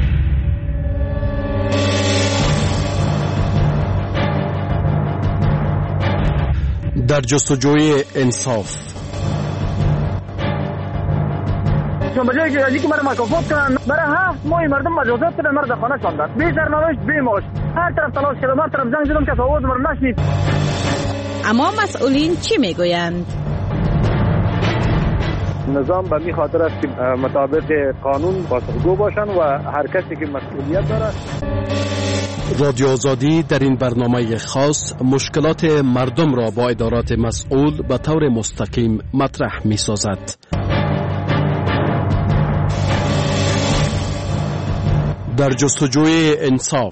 در جستجوی انصاف به جایی که ازی که مرا مکافات کنن برای 7 ماه مردم مجازات کردن، مرا در خانه شاندن، بی سرنوشت بی معاش، هر طرف تلاش کردم، هر طرف زنگ زدم که آواز مرا نشنید. اما مسئولین چی میگویند؟ نظام به می خاطر است که مطابق قانون پاسخگو باشند و هر کسی که مسئولیت دارد. رادیو آزادی در این برنامه خاص مشکلات مردم را با ادارات مسئول به طور مستقیم مطرح می سازد. در جستجوی انصاف.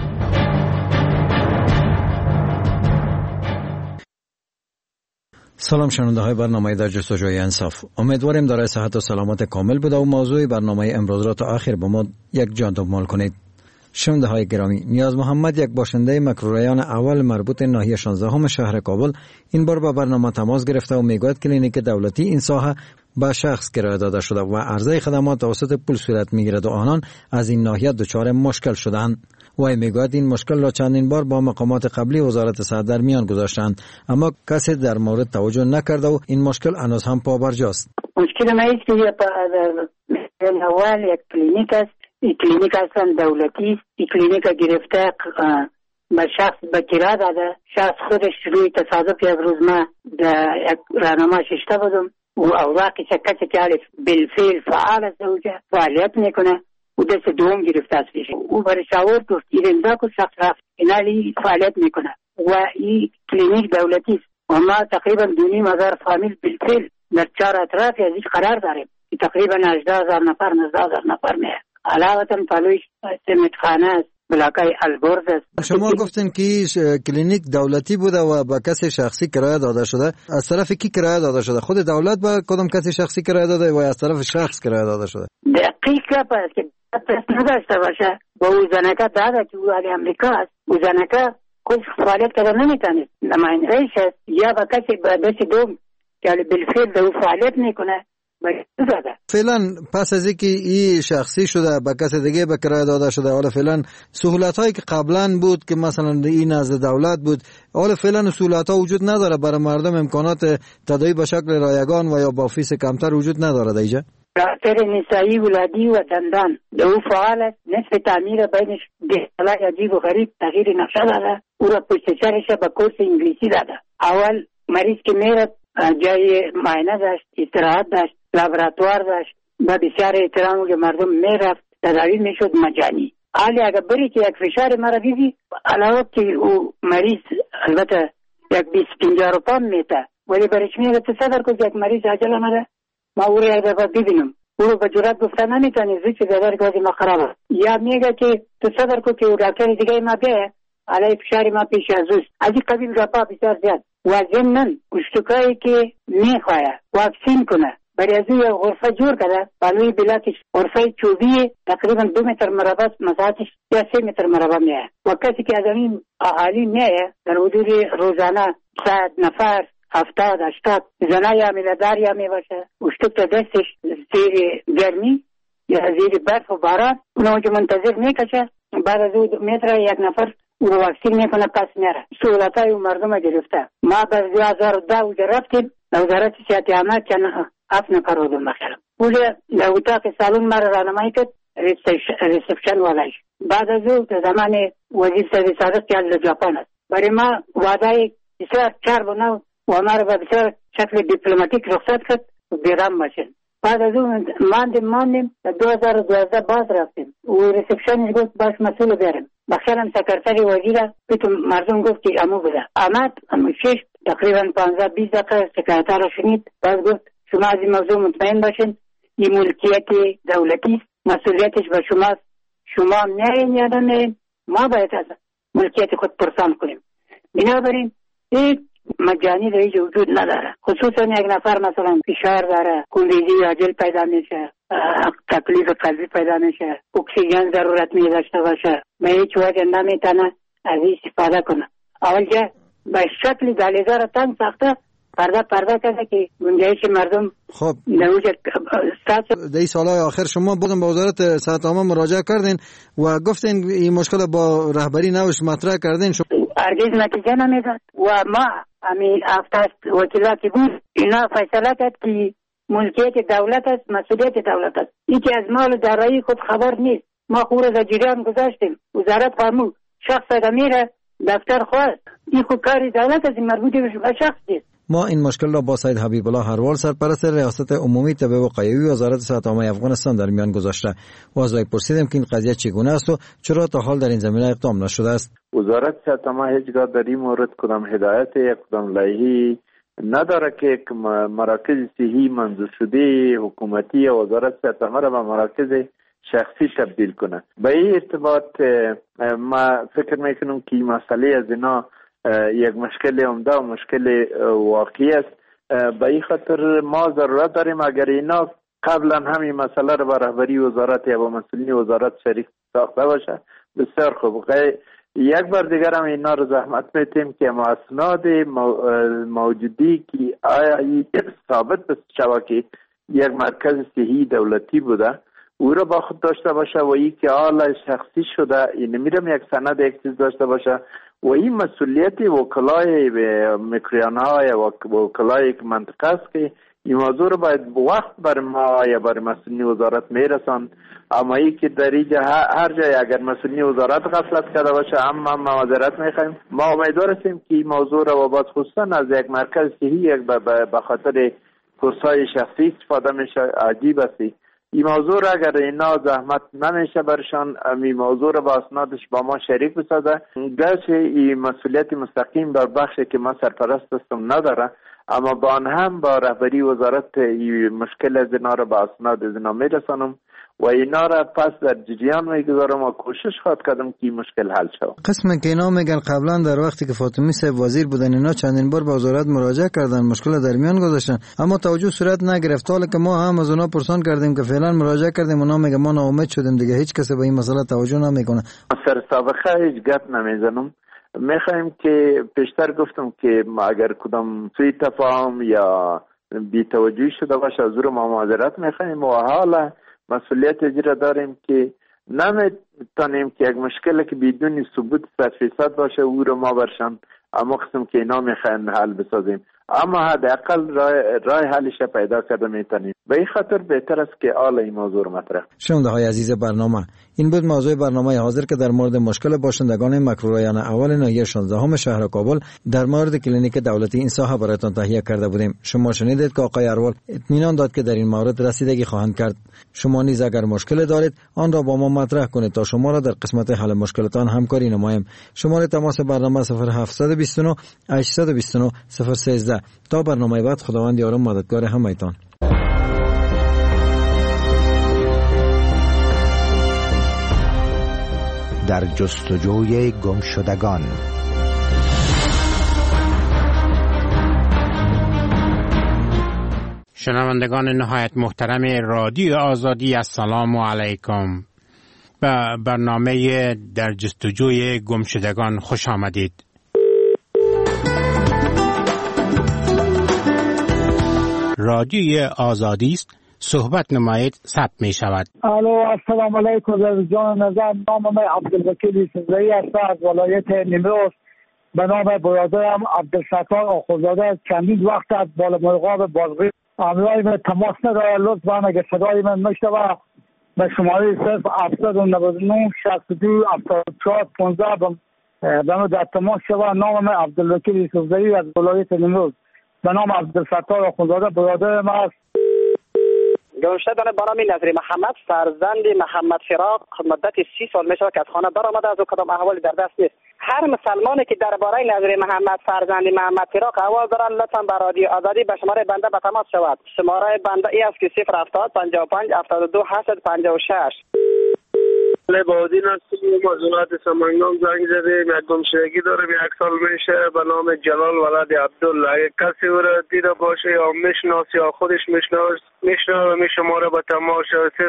سلام شنونده های برنامه در جستجوی انصاف. امیدواریم دارای صحت و سلامت کامل بوده و موضوع برنامه امروز را تا آخر با ما یک جان دنبال کنید. شنونده های گرامی، نیاز محمد، یک باشنده مکروریان اول مربوط ناحیه 16 شهر کابل، این بار با برنامه تماس گرفته و میگوید کلینیک دولتی این ساحه با شخص کرایه داده شده و عرضه خدمات توسط پول صورت میگیرد و آنان از این ناحیه دچار مشکل شدند. و میگوید این مشکل را چندین بار با مقامات قبلی وزارت صحت در میان گذاشتند، اما کسی در مورد توجه نکرده و این مشکل هنوز هم پابرجاست. مشکل ما است که در اول یک کلینیک است، این کلینیک اصلا دولتی است، این کلینیک گرفته به شخص به کرایه داده. شخص خودش روی تصادف یک روز ما در یک راهنما ششته بودم و اوراقی که کسی که الف بالفعل فعال است اوجه فعالیت میکنه و دست دوم گرفته است پیش او برای شاور گفت این امضا که شخص رفت اینالی فعالیت میکنه و این کلینیک دولتی است و ما تقریبا 2,500 فامیل بالفعل در 4 اطراف از این قرار داریم. تقریبا 18,000 نفر 19,000 نفر میه. علاوه پلویش سمتخانه است، بلاکای البرز است. شما گفتین که کلینیک دولتی بوده و با کسی شخصی کرایه داده شده. از طرف کی کرایه داده شده؟ خود دولت با کدام کسی شخصی کرایه داده و از طرف شخص کرایه داده شده؟ دقیقا پس که نداشته باشه با او زنکه داده که او علی امریکا است. او زنکه خود فعالیت کرده نمیتانست. نمایندهش است یا با کسی با دست دوم که بالفعل به او فعالیت میکنه فعلا پس از اینکه این شخصی شده به کس دیگه به کرایه داده شده، حالا فعلا سهولت هایی که قبلا بود که مثلا این نزد دولت بود، حالا فعلا سهولت ها وجود نداره برای مردم، امکانات تداوی به شکل رایگان و یا با فیس کمتر وجود نداره دیگه. دکتر نسایی ولادی و دندان او فعال است. نصف تعمیر بینش دهلای عجیب و غریب تغییر نقشه داده. او را پشت سرش به کورس انگلیسی داده. اول مریض که میرد جای معاینه داشت، استراحت داشت، لابراتوار داشت، با بسیار احترام که مردم میرفت تداوی میشد مجانی. حالی اگر بری که یک فشار مرا دیدی علاوه که او مریض البته یک 20-50 روپا میته ولی برش میگه تو صدر که یک مریض عجل آمده ما او رو یک دفعه ببینم او رو به جرات گفتن نمیتونی زوی که بیدار که ما خرابه یا میگه که تو صدر که او دکتر دیگه ما بیه علی فشار ما پیش از اوست. از این قبیل رپا بسیار زیاد و ضمناً کشتکایی که میخواه واکسین کنه برای از این غرفه جور کرده. بالوی بلاتش غرفه چوبی تقریبا 2 متر مربع مساحتش یا 3 متر مربع میه و کسی که از این اهالی میه در حدود روزانه 100 نفر 70-80 زنای یا میلدار یا میباشه اشتک تا دستش زیر گرمی یا زیر برف و باران اونو که منتظر میکشه بعد از 2 متر یک نفر او واکسین میکنه پس میره. سهولتای مردم گرفته. ما به 2010 اوجه رفتیم وزارت صحت عامه که 7 نفر بودم بخیرم اوجه در اتاق سالون مرا راهنمایی کرد ریسپشن والایش. بعد از او در زمان وزیر صادق که از ژاپن است برای ما وعده بسیار چرب و نو و ما را به بسیار شکل دیپلماتیک رخصت کرد و بیرام باشیم. بعد از اون ماندیم 2012 باز رفتیم و ریسپشنش گفت باش مسئول بیاریم. بخیرم سکرتری وزیر پیتو مردم گفت که امو بوده آمد شش تقریبا 15-20 دقیقه سکرتر را شنید. باز گفت شما از این موضوع مطمئن باشین این ملکیت دولتی مسئولیتش به شماست. شما میارین یا نمیارین ما باید از ملکیت خود پرسان کنیم. بنابراین این مجانی در اینجا وجود نداره. خصوصا یک نفر مثلا فشار داره کلیزی عاجل پیدا میشه تکلیف قلبی پیدا میشه اکسیژن ضرورت می داشته باشه به هیچ وجه نمیتونه از این استفاده کنه. اول که به شکل دهلیزه را تنگ ساخته پرده کرده که گنجایش مردم خب نوجه در سالهای آخر شما بودن به وزارت صحت عامه مراجعه کردین و گفتین این مشکل با رهبری نوش مطرح کردین هرگز نتیجه نمیداد و ما همین هفته وکیلاتی بود اینا فیصله کرد که ملکیت دولت است مسئولیت دولت است. این که از مال دارایی خود خبر نیست. ما خود را جریان گذاشتیم وزارت فرمود شخص اگر میره دفتر خواست این خود کاری دولت است مربوط به شخص نیست. ما این مشکل را با سید حبیب الله هروال سرپرست ریاست عمومی طب وقایوی وزارت صحت عامه افغانستان در میان گذاشته و از وی پرسیدیم که این قضیه چگونه است و چرا تا حال در این زمینه اقدام نشده است. وزارت صحت عامه هیچگاه در این مورد کدام هدایت یا کدام لایحه‌ای نداره که مراکز صحی منظور شده حکومتی یا وزارت صحت عامه را به مراکز شخصی تبدیل کنه. به این ارتباط ما فکر میکنم که این مسئله از اینا یک مشکل عمده و مشکل واقعی است. به این خاطر ما ضرورت داریم اگر اینا قبلا همین مسئله رو با رهبری وزارت یا با مسئولین وزارت شریک ساخته باشه بسیار خوب. یک بار دیگر هم اینا رو زحمت میتیم که اسناد موجودی که آیا ثابت شود که یک مرکز صحی دولتی بوده او را با خود داشته باشه و این که حالا شخصی شده این میرم یک سند یک چیز داشته باشه و این مسئولیت وکلای میکرویان‌ها یا وکلای منطقه است که این موضوع رو باید به وقت بر ما یا بر مسئولین وزارت میرسان. اما ای که در اینجا هر جای اگر مسئولین وزارت غفلت کرده باشه اما معذرت میخوایم. ما امیدوار هستیم که این موضوع رو و باز خصوصا از یک مرکز صحی یک به خاطر کورسای شخصی استفاده میشه عجیب است. این موضوع را اگر اینا زحمت نمیشه برشان این موضوع را با اسنادش با ما شریک بسازه، گرچه این مسئولیت مستقیم بر بخشی که ما سرپرست هستم نداره، اما با آن هم با رهبری وزارت این مشکل از اینا را با اسناد از اینا میرسانم و اینا را پس در جریان میگذارم و کوشش خواهد کردم که این مشکل حل شود. قسم که اینا میگن قبلا در وقتی که فاطمی صاحب وزیر بودن اینا چندین بار به وزارت مراجعه کردن، مشکل در میان گذاشتن اما توجه صورت نگرفت. حالا که ما هم از اونا پرسان کردیم که فعلا مراجعه کردیم، اونا میگه ما ناامید شدیم دیگه، هیچ کسی به این مسئله توجه نمیکنه. سر سابقه هیچ گپ نمیزنم. میخوایم که پیشتر گفتم که اگر کدام سوء تفاهم یا بی توجهی شده باشه از ما معذرت میخوایم و حالا مسئولیت اجرا داریم که نمیتونیم که یک مشکلی که بدون ثبوت 100% باشه او رو ما برشان اما قسم که اینا میخواین حل بسازیم، اما حداقل راه حلش پیدا کرده میتونیم. به این خاطر بهتر است که حالا این موضوع رو مطرح. شنونده‌های عزیز برنامه، این بود موضوع برنامه حاضر که در مورد مشکل باشندگان مکروریان اول ناحیه 16 شهر کابل در مورد کلینیک دولتی این ساحه برایتان تهیه کرده بودیم. شما شنیدید که آقای اروال اطمینان داد که در این مورد رسیدگی خواهند کرد. شما نیز اگر مشکل دارید آن را با ما مطرح کنید تا شما را در قسمت حل مشکلاتان همکاری نماییم. شماره تماس برنامه 0729 829 013. تا برنامه بعد، خداوند یار و مددگار همه‌تان. در جستجوی گمشدگان. شنوندگان نهایت محترم رادیو آزادی، السلام علیکم. به برنامه در جستجوی گمشدگان خوش آمدید. رادیوی آزادی است، صحبت نمایید ثبت می شود. الو، السلام علیکم. جان نظر، نام من عبدالوکیل یوسفزئی است از ولایت نیمروز. به نام برادرم عبدالستار آخوندزاده چندین وقت از بالامرغاب بازغی همراهی من تماس نداره. لطفاً اگه صدای من میشنوه به شماره 0799 62 74 15 به من در تماس شوه. نام من عبدالوکیل یوسفزئی از ولایت نیمروز. به نام عبدالستار آخوندزاده برادرم است. گمشدگان به نام نظری محمد فرزند محمد فراق مدت 30 سال میشه که از خانه برآمده از کدام احوالی در دست نیست. هر مسلمانی که درباره نظری محمد فرزند محمد فراق احوال دارن لطفا به رادیو آزادی به شماره بنده به تماس شود. شماره بنده ای است که 070 55 72 856. لبادین هستیم، مزونات سمنگام زنگ زدیم. یک گمشدگی داریم، 1 سال میشه. به نام جلال ولد عبدالله. اگه کسی او را دیده باشه یا میشناس یا خودش میشناسه شماره به تماس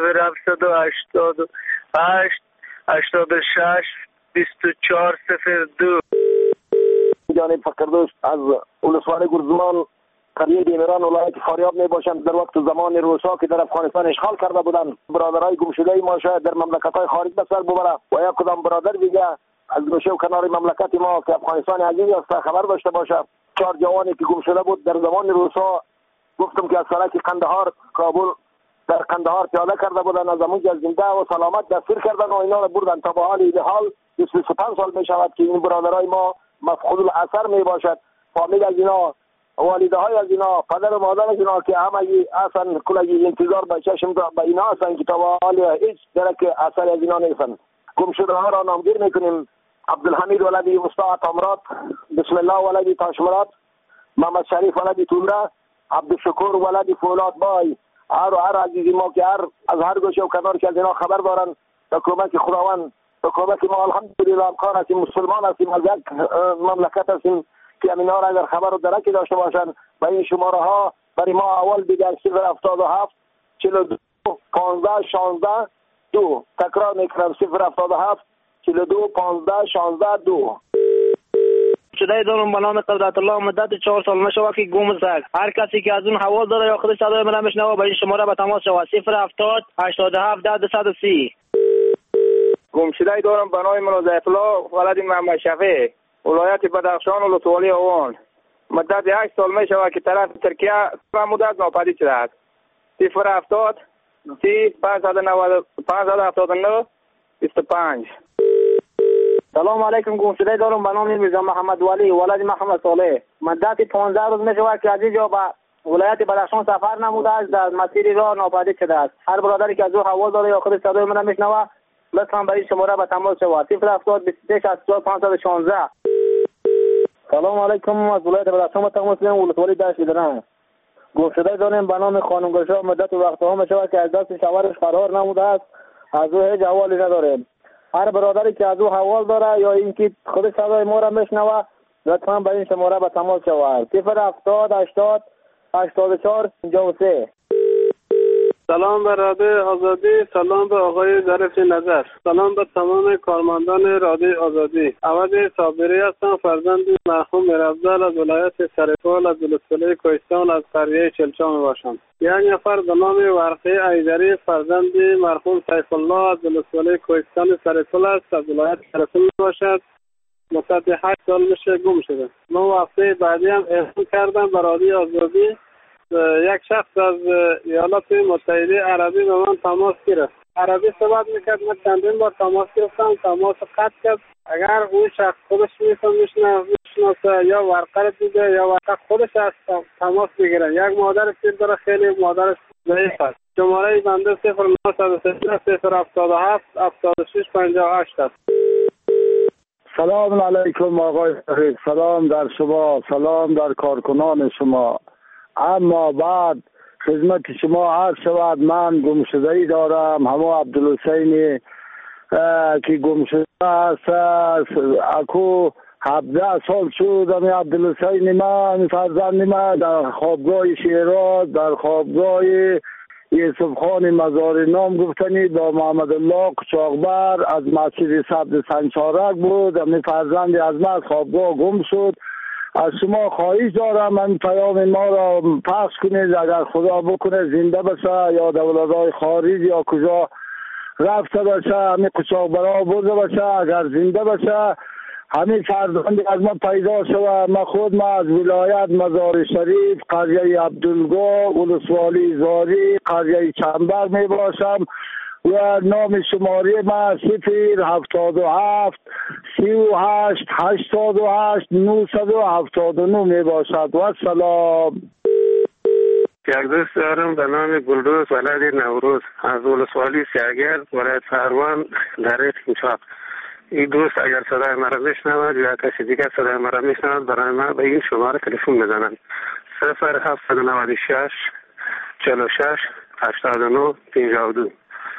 0788 86 24 02. جانب فقردوست از ولسوالی گرزمان قریه دیمران ولایت فاریاب می باشند. در وقت زمان روسا که در افغانستان اشغال کرده بودند، برادرای گمشده ما شاید در مملکت‌های خارج به سر ببره و یا کدام برادر دیگه از گوشه و کنار مملکت ما که افغانستان عزیز است خبر داشته باشه. 4 جوانی که گمشده بود در زمان روسا، گفتم که از سرک قندهار کابل در قندهار پیاده کرده بودن، از اونجا زنده و سلامت دستگیر کردن و اینا رو بردن تا به حال 25 سال می شود که این برادرای ما مفقود الاثر می باشد. فامیل از اینا، والده های از اینا، پدر و مادر از اینا که همگی اصلا کلگی انتظار به چشم به اینا هستن که تا به حال هیچ درک اثر از اینا نیستن. گمشده ها را نامگیر میکنیم. عبدالحمید ولدی مستعد امرات، بسم الله ولدی تاشمرات، محمد شریف ولدی تومره، عبدالشکور ولدی فولاد بای. هر عزیزی ما که از هر گوشه و کنار که از اینا خبر دارن، به کمک خداوند، به کمک ما الحمدلله امکان هستیم، مسلمان هستیم، از یک مملکت هستیم که اینا را اگر خبر و درکی داشته باشن به این شماره ها برای ما اول دیگر 077 42 15 16 2. تکرار میکنم 077 42 15 16 2. شده دارم به نام قدرت الله مدت 4 سال میشه که گم است. هر کسی که از اون حوال داره یا خودش صدای من میشنوه به این شماره به تماس شود 070 87 230. گمشده دارم به نام منوزیف الله ولد محمد شفیع، ولایت بدخشان و لطوالی آوان. مدت 8 سال می شود که طرف ترکیه مدت ناپدید شده است. 070 30 579 25. سلام علیکم. گمشده دارم به نام میرزا محمد ولی ولد محمد صالح. مدت 15 روز می شود که از اینجا به ولایت بدخشان سفر نموده است، در مسیر راه ناپدید شده است. هر برادری که از او حوال داره یا خود صدای من میشنوه لطفا به این شماره به تماس شود. 070 23 64 516. سلام علیکم. از ولایت بدخشان به تماس میگیرم. ولسوالی دشت درنگ. گمشده داریم به نام خانم گلشاه. مدت وقتها می شود که از دست شوهرش فرار نموده است، از او هیچ حوالی نداریم. هر برادری که از او حوال داره یا اینکه خود صدای ما را میشنوه لطفا به این شماره به تماس شود. 070 80 84 53. سلام به رادیو آزادی، سلام به آقای ظریف نظر، سلام به تمام کارمندان رادیو آزادی. عوض صابری هستم، فرزند مرحوم میرافضل از ولایت سرپل از ولسوالی کوهستان از قریه چلچان باشم. یک نفر به نام ورقه ایدری فرزند مرحوم سیف الله از ولسوالی کوهستان سرپل است، از ولایت سرپل باشد. مدت 8 سال میشه گم شده. من وقتی بعدی هم اعلام کردم به رادیو آزادی. یک شخص از ایالات متحده عربی به من تماس گرفت. عربی صحبت میکرد، من چندین بار تماس گرفتم، تماس قطع کرد. اگر اون شخص خودش میشناسه یا ورقه دیده یا ورقه خودش از تماس بگیره. یک مادر پیر داره، خیلی مادرش ضعیف است. شماره بنده 0933 077 76 58 است. سلام علیکم آقای فرید، سلام در شما، سلام در کارکنان شما. اما بعد خدمت شما عرض شود من گمشده‌ای دارم، همه عبدالحسینی که گمشده است. اکو 17 سال شد همی عبدالحسین من فرزند من در خوابگاه شیراز، در خوابگاه یوسف خان مزار نام گفتنی با محمد الله قچاقبر از مسجد سبز سنچارک بود. همی فرزند از من خوابگاه گم شد. از شما خواهش دارم من پیام ما را پخش کنید، اگر خدا بکنه زنده بشه یا دولت‌های خارج یا کجا رفته باشه، همین قچاقبرها برده باشه، اگر زنده باشه همین فرزندی از ما پیدا شود. من از ولایت مزار شریف، قریه عبدالگاه، ولسوالی زاری، قریه چنبر می باشم و نام شماره ما 077 38 88 979 می باشد. و سلام. یک دوست دارم به نام گلروز ولد نوروز از ولسوالی سیاگرد ولایت فروان در اینچاق. این دوست اگر صدای مرا میشنود یا کسی دیگر صدای مرا میشنود برای من به این شماره تلفن بزنند. 0796 46 89 52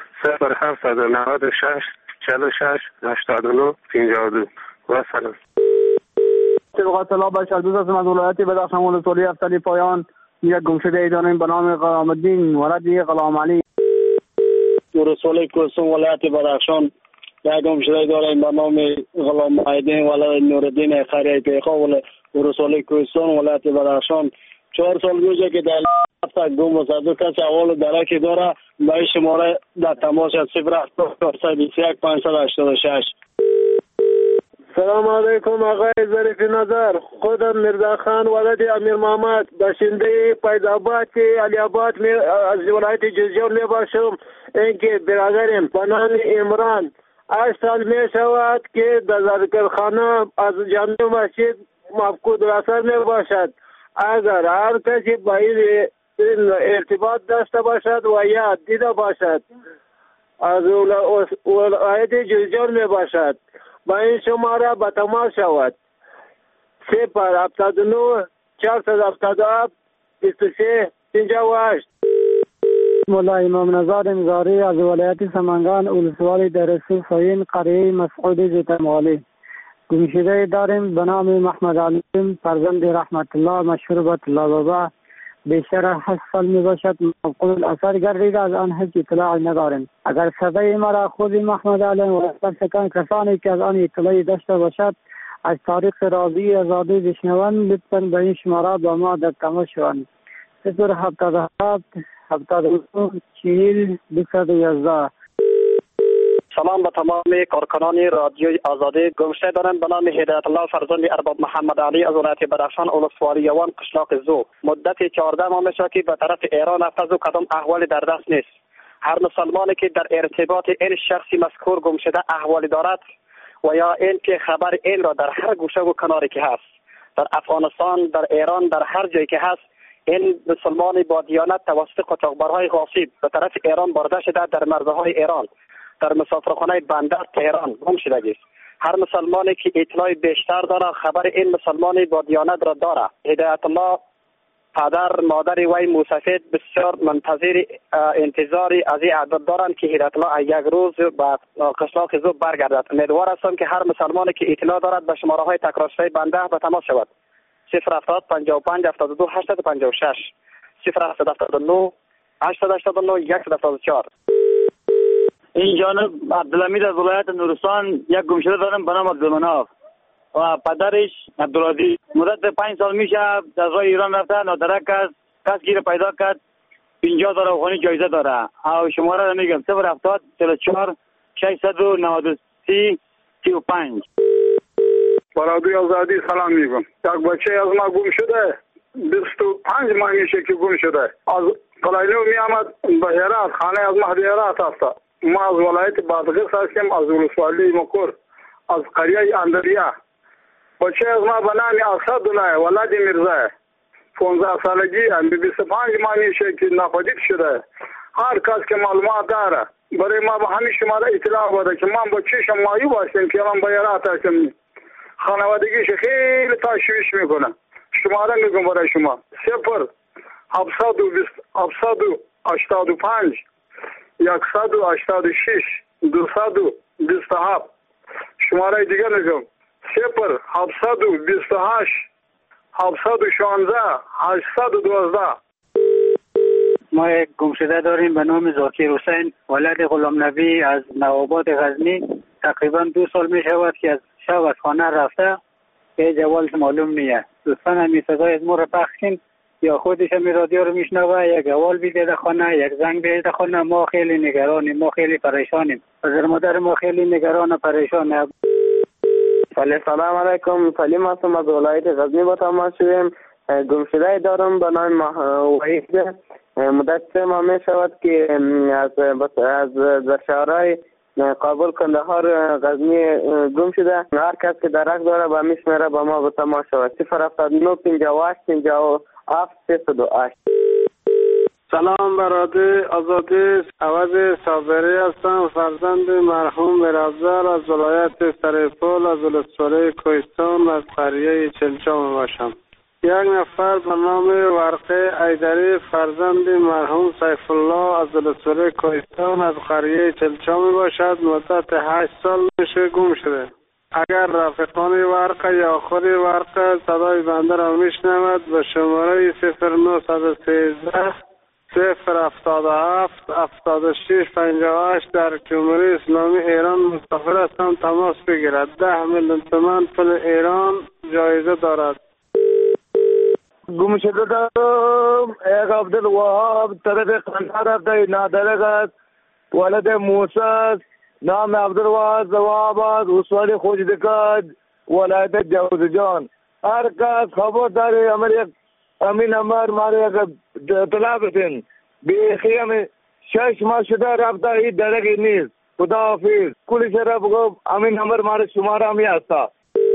0796 46 89 52. و سلام. طبقات الله بشر دوست هستم از ولایت بدخشان ولسوالی افتالی پایان. یک گمشده ای داریم به نام غلام الدین ولد غلام علی. ولسوالی کوهستان ولایت بدخشان یک گمشده داریم به نام غلام الدین ولد نوردین خیریه پیخا ولسوالی کوهستان ولایت بدخشان. 4 سال گذشته که در هفته گم و صدو کسی اول درکی داره به این شماره در تماس 07421 586. سلام علیکم آقای ظریف نظر. خودم مرزا خان ولد امیر محمد باشنده پیداباد علی آباد از ولایت جوزجان می باشم. اینکه برادرم به نام عمران 8 سال می شود که در ذکرخانه از جامع مسجد مفقود الاثر می باشد. اگر هر کسی با این ارتباط داشته باشد و یا دیده باشد از ولایت جوزجان می باشد با این شماره به تماس شود. 079 477 23 58. مولا امام نظار انزاری از ولایت سمنگان ولسوالی درسی سوین قریه مسعود زیتمالی. گمشده داریم به نام محمد علیم فرزند رحمت الله مشهور به الله بابا. بیشتر 8 سال می باشد. مفقود الاثر گردیده، از آن هیچ اطلاعی نداریم. اگر صدای مرا خود محمد علیم و سکن کسانی که از آن اطلاعی داشته باشد از طریق رادیوی آزادی بشنوند لطفاً به این شماره با ما در تماس شوند. 077 79 40 211. سلام به تمام کارکنان رادیوی آزادی. گمشده دارم به نام هدایت الله فرزند ارباب محمد علی از ولایت بدخشان، ولسوالی یوان، قشلاق زو. مدت 14 ماه میشه که به طرف ایران رفته و کدام احوالی در دست نیست. هر مسلمانی که در ارتباط این شخصی مذکور گمشده احوالی دارد و یا این که خبر این را در هر گوشه و کناری که هست، در افغانستان، در ایران، در هر جایی که هست، این مسلمان با دیانت توسط قاچاقبرهای غاصب به طرف ایران برده شده، در مرزهای ایران، در مسافرخانه بندر تهران گم شده است. هر مسلمانی که اطلاع بیشتر داره، خبر این مسلمانی با دیانت را داره، هدایت الله پدر مادر وی موسفید بسیار منتظر انتظاری از این عدد دارند که هدایت الله یک روز به قشلاق زو برگردد. امیدوار هستم که هر مسلمانی که اطلاع دارد به شماره های تکرار شده بنده به تماس شود. 070 55 72 856 079 889 174. این جانب عبدالحمید از ولایت نورستان یک گمشده دارم به نام عبدالمناف و پدرش عبدالعزیز. مدت 5 سال میشه در راه ایران رفته، نادرک است، کس گیر پیدا کرد 50,000 افغانی جایزه داره. او شماره را میگم 070 44 693 35. برادوی آزادی سلام میگم. یک بچه از ما گم شده، 25 ماه میشه که گم شده. از قلعه‌نو میامد به هرات، خانه از مهدی هرات است. ما از ولایت بادغیس هستیم، از ولسوالی مکور، از قریه اندریه. بچه از ما به نام اسدالله ولد میرزا 15 سالگی 25 ماه میشه که ناپدید شده. هر کس که معلومات داره برای ما به همین شماره اطلاع بده که من بچه‌شم مایوب هستم که من به هرات هستم. خانوادگیش خیلی تشویش میکنه. شماره میگم برای شما 0 785 186 227. شماره دیگه میگم 0 728 716 812. ما یک گمشده داریم به نام ذاکر حسین ولد غلام نبی از نوآباد غزنی. تقریبا 2 سال می شود که از شب از خانه رفته، که جوالش معلوم نیست. لطفا همین صدای از ما را پخش کن، یا خودش همین رادیو رو میشنوه، یک اول بیده خانه، یک زنگ بیده خانه. ما خیلی نگرانیم، ما خیلی پریشانیم. پدر مادر ما خیلی نگران و پریشانه. سلام علیکم، سلیم هستم از ولایت غزنی با تماس شدیم. گمشده دارم به نام وحید. مدت 3 ماه می شود که از شهرهای کابل، کندهار، غزنی گم شده. هر کس که درک داره به میشمره به ما به تماس شود. 079 58 57 328. سلام برادر آزادی، عوض صابری هستم، فرزند مرحوم میرافزار از ولایت سرپل از ولسوالی کوهستان از قریه چلچام باشم. یک نفر به نام ورقه ایدری فرزند مرحوم سیف الله از ولسوالی کوهستان از قریه چلچام باشد. مدت 8 سال میشه گم شده. اگر رفیقان ورقه یا خود ورقه صدای بنده را میشنود به شماره 0913 077 76 58 در جمهوری اسلامی ایران مسافر هستم، تماس بگیرد. 10 میلیون تومان پول ایران جایزه دارد. گم شده دارم یک عبدالوهاب طرف قندهار رفته، نادرک ولد موسی نام عبدالوهاب زواباد وسوالی خوجدکاد ولایت جوزجان. هر کس خبر داری امین امر ماره یک اطلاع بسین. بیخی همی 6 ماه شده رفته، این درکی نیست. خدا حافظ. کلی شرف گفت امین امر ماره شماره همی هستا.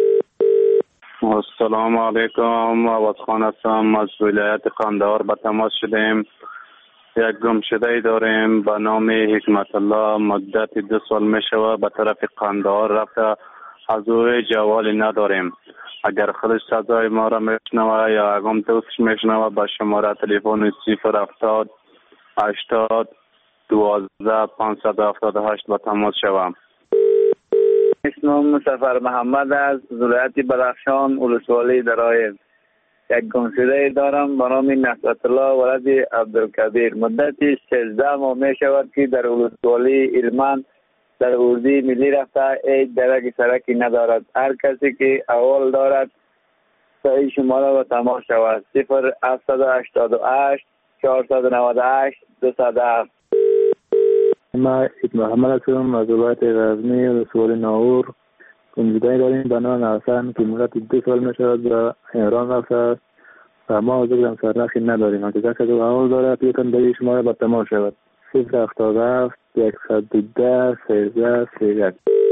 السلام علیکم، عوض خان هستم از ولایت قندهار به تماس شدیم. یک گمشده داریم به نام حکمت الله، مدت 2 سال می شود به طرف قندهار رفته، از او جوالی نداریم. اگر خودش صدای ما را میشنوه یا اگم دوستش میشنوه به شماره تلفن 070 80 12 578 به تماس شوم. اسمم مصطفی محمد از ولایت بدخشان ولسوالی درایز. یک گمشده دارم به نام نصرت الله ولد عبدالکبیر. مدتی 16 ماه می شود که در ولسوالی علمان در اردی ملی رفته، هیچ درک سرکی ندارد. هر کسی که اول دارد صحیح شماره و تماس شود. 0788 498 207. ما محمد هستم از ولایت غزنی و سوال ناور. گمشده‌ای داریم به نام حسن که مدت 2 سال میشود به ایران رفته و ما از بودم سرنخی نداریم. اگر کسی اول داره پیتون به شما با تماس شود 077 112 13 31.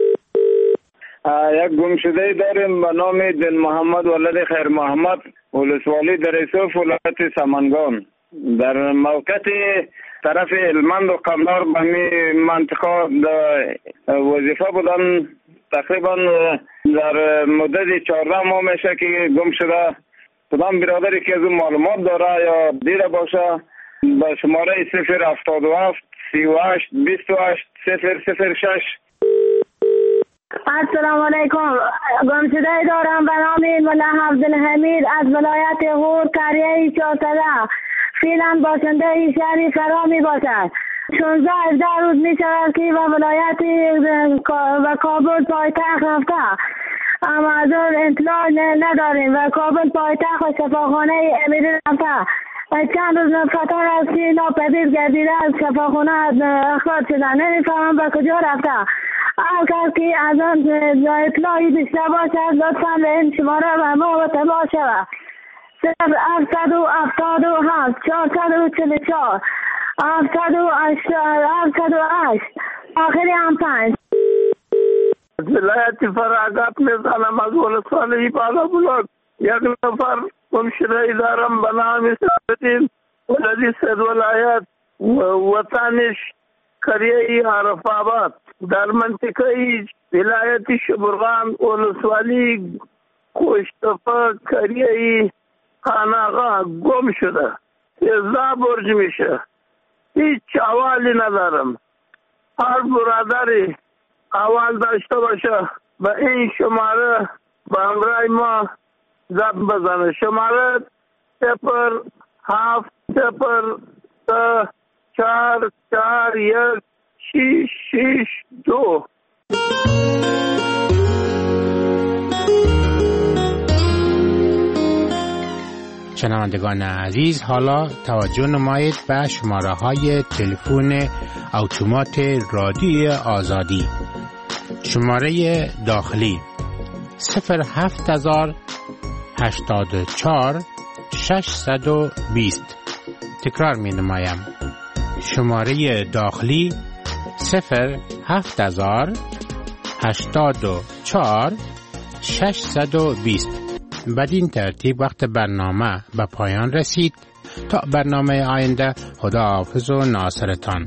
یک گمشده‌ای داریم به نام دل محمد ولد خیر محمد ولسوالی در یوسف ولایت سمنگان در موقع طرف هلمند و قندهار به می منطقه وظیفه بودن. تقریبا در مدت 14 ماه میشه که گم شده. کدام برادری که از اون معلومات داره یا دیده باشه به شماره 077 38 28 006. السلام علیکم. گمشده‌ای دارم به نام ملا عبدالحمید از ولایت غور قریه 14. فعلا باشنده شهر فرا می باشد. 16 روز می شود که به ولایت و کابل پایتخت رفته، اما از اون اطلاع نداریم و کابل پایتخت و شفاخانه امیری رفته. چند روز فتر از که ناپدید گردیده از شفاخانه اخراج شده. نمیفهمم به کجا رفته. هر کس که از آن اطلاعی داشته باشد لطفا به این شماره و ما با تماس شود. 777 444 708 آخری هم 5. ولایت فراغت میزنم از ولسوالی بالا بلوک. یک نفر گمشده‌ای دارم به نام سعدالدین ولدی سید ولایت وطنش قریه عرف آباد در منطقه ولایت شبرغان ولسوالی کوشتفه قریه خاناغا گم شده. 13 برج میشه. هیچ احوالی ندارم. هر برادری احوال داشته باشه به این شماره به همراه ما زب بزنه. شماره 070441662. شنوندگان عزیز، حالا توجه نمایید به شماره های تلفن اتومات رادیوی آزادی. شماره داخلی 07084 620. تکرار می نمایم. شماره داخلی 07084 620. بدین ترتیب وقت برنامه به پایان رسید. تا برنامه آینده، خداحافظ و ناصرتان.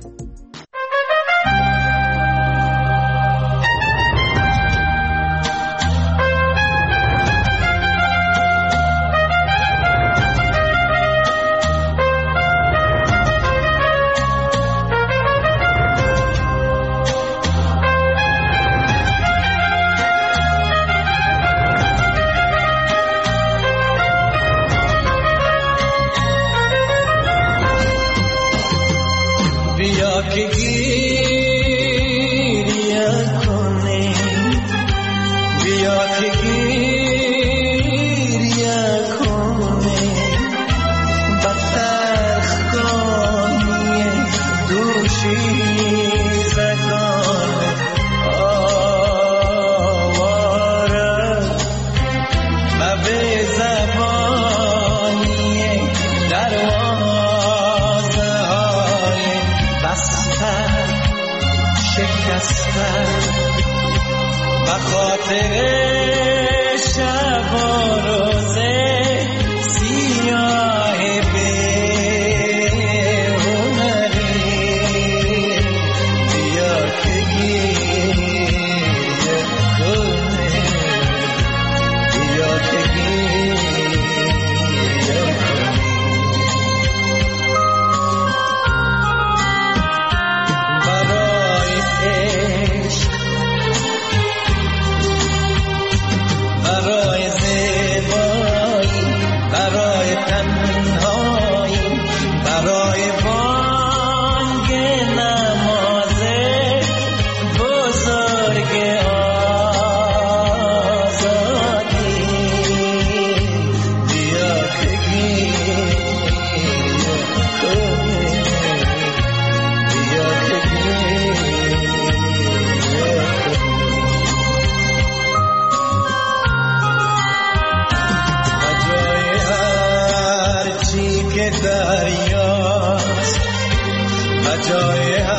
جای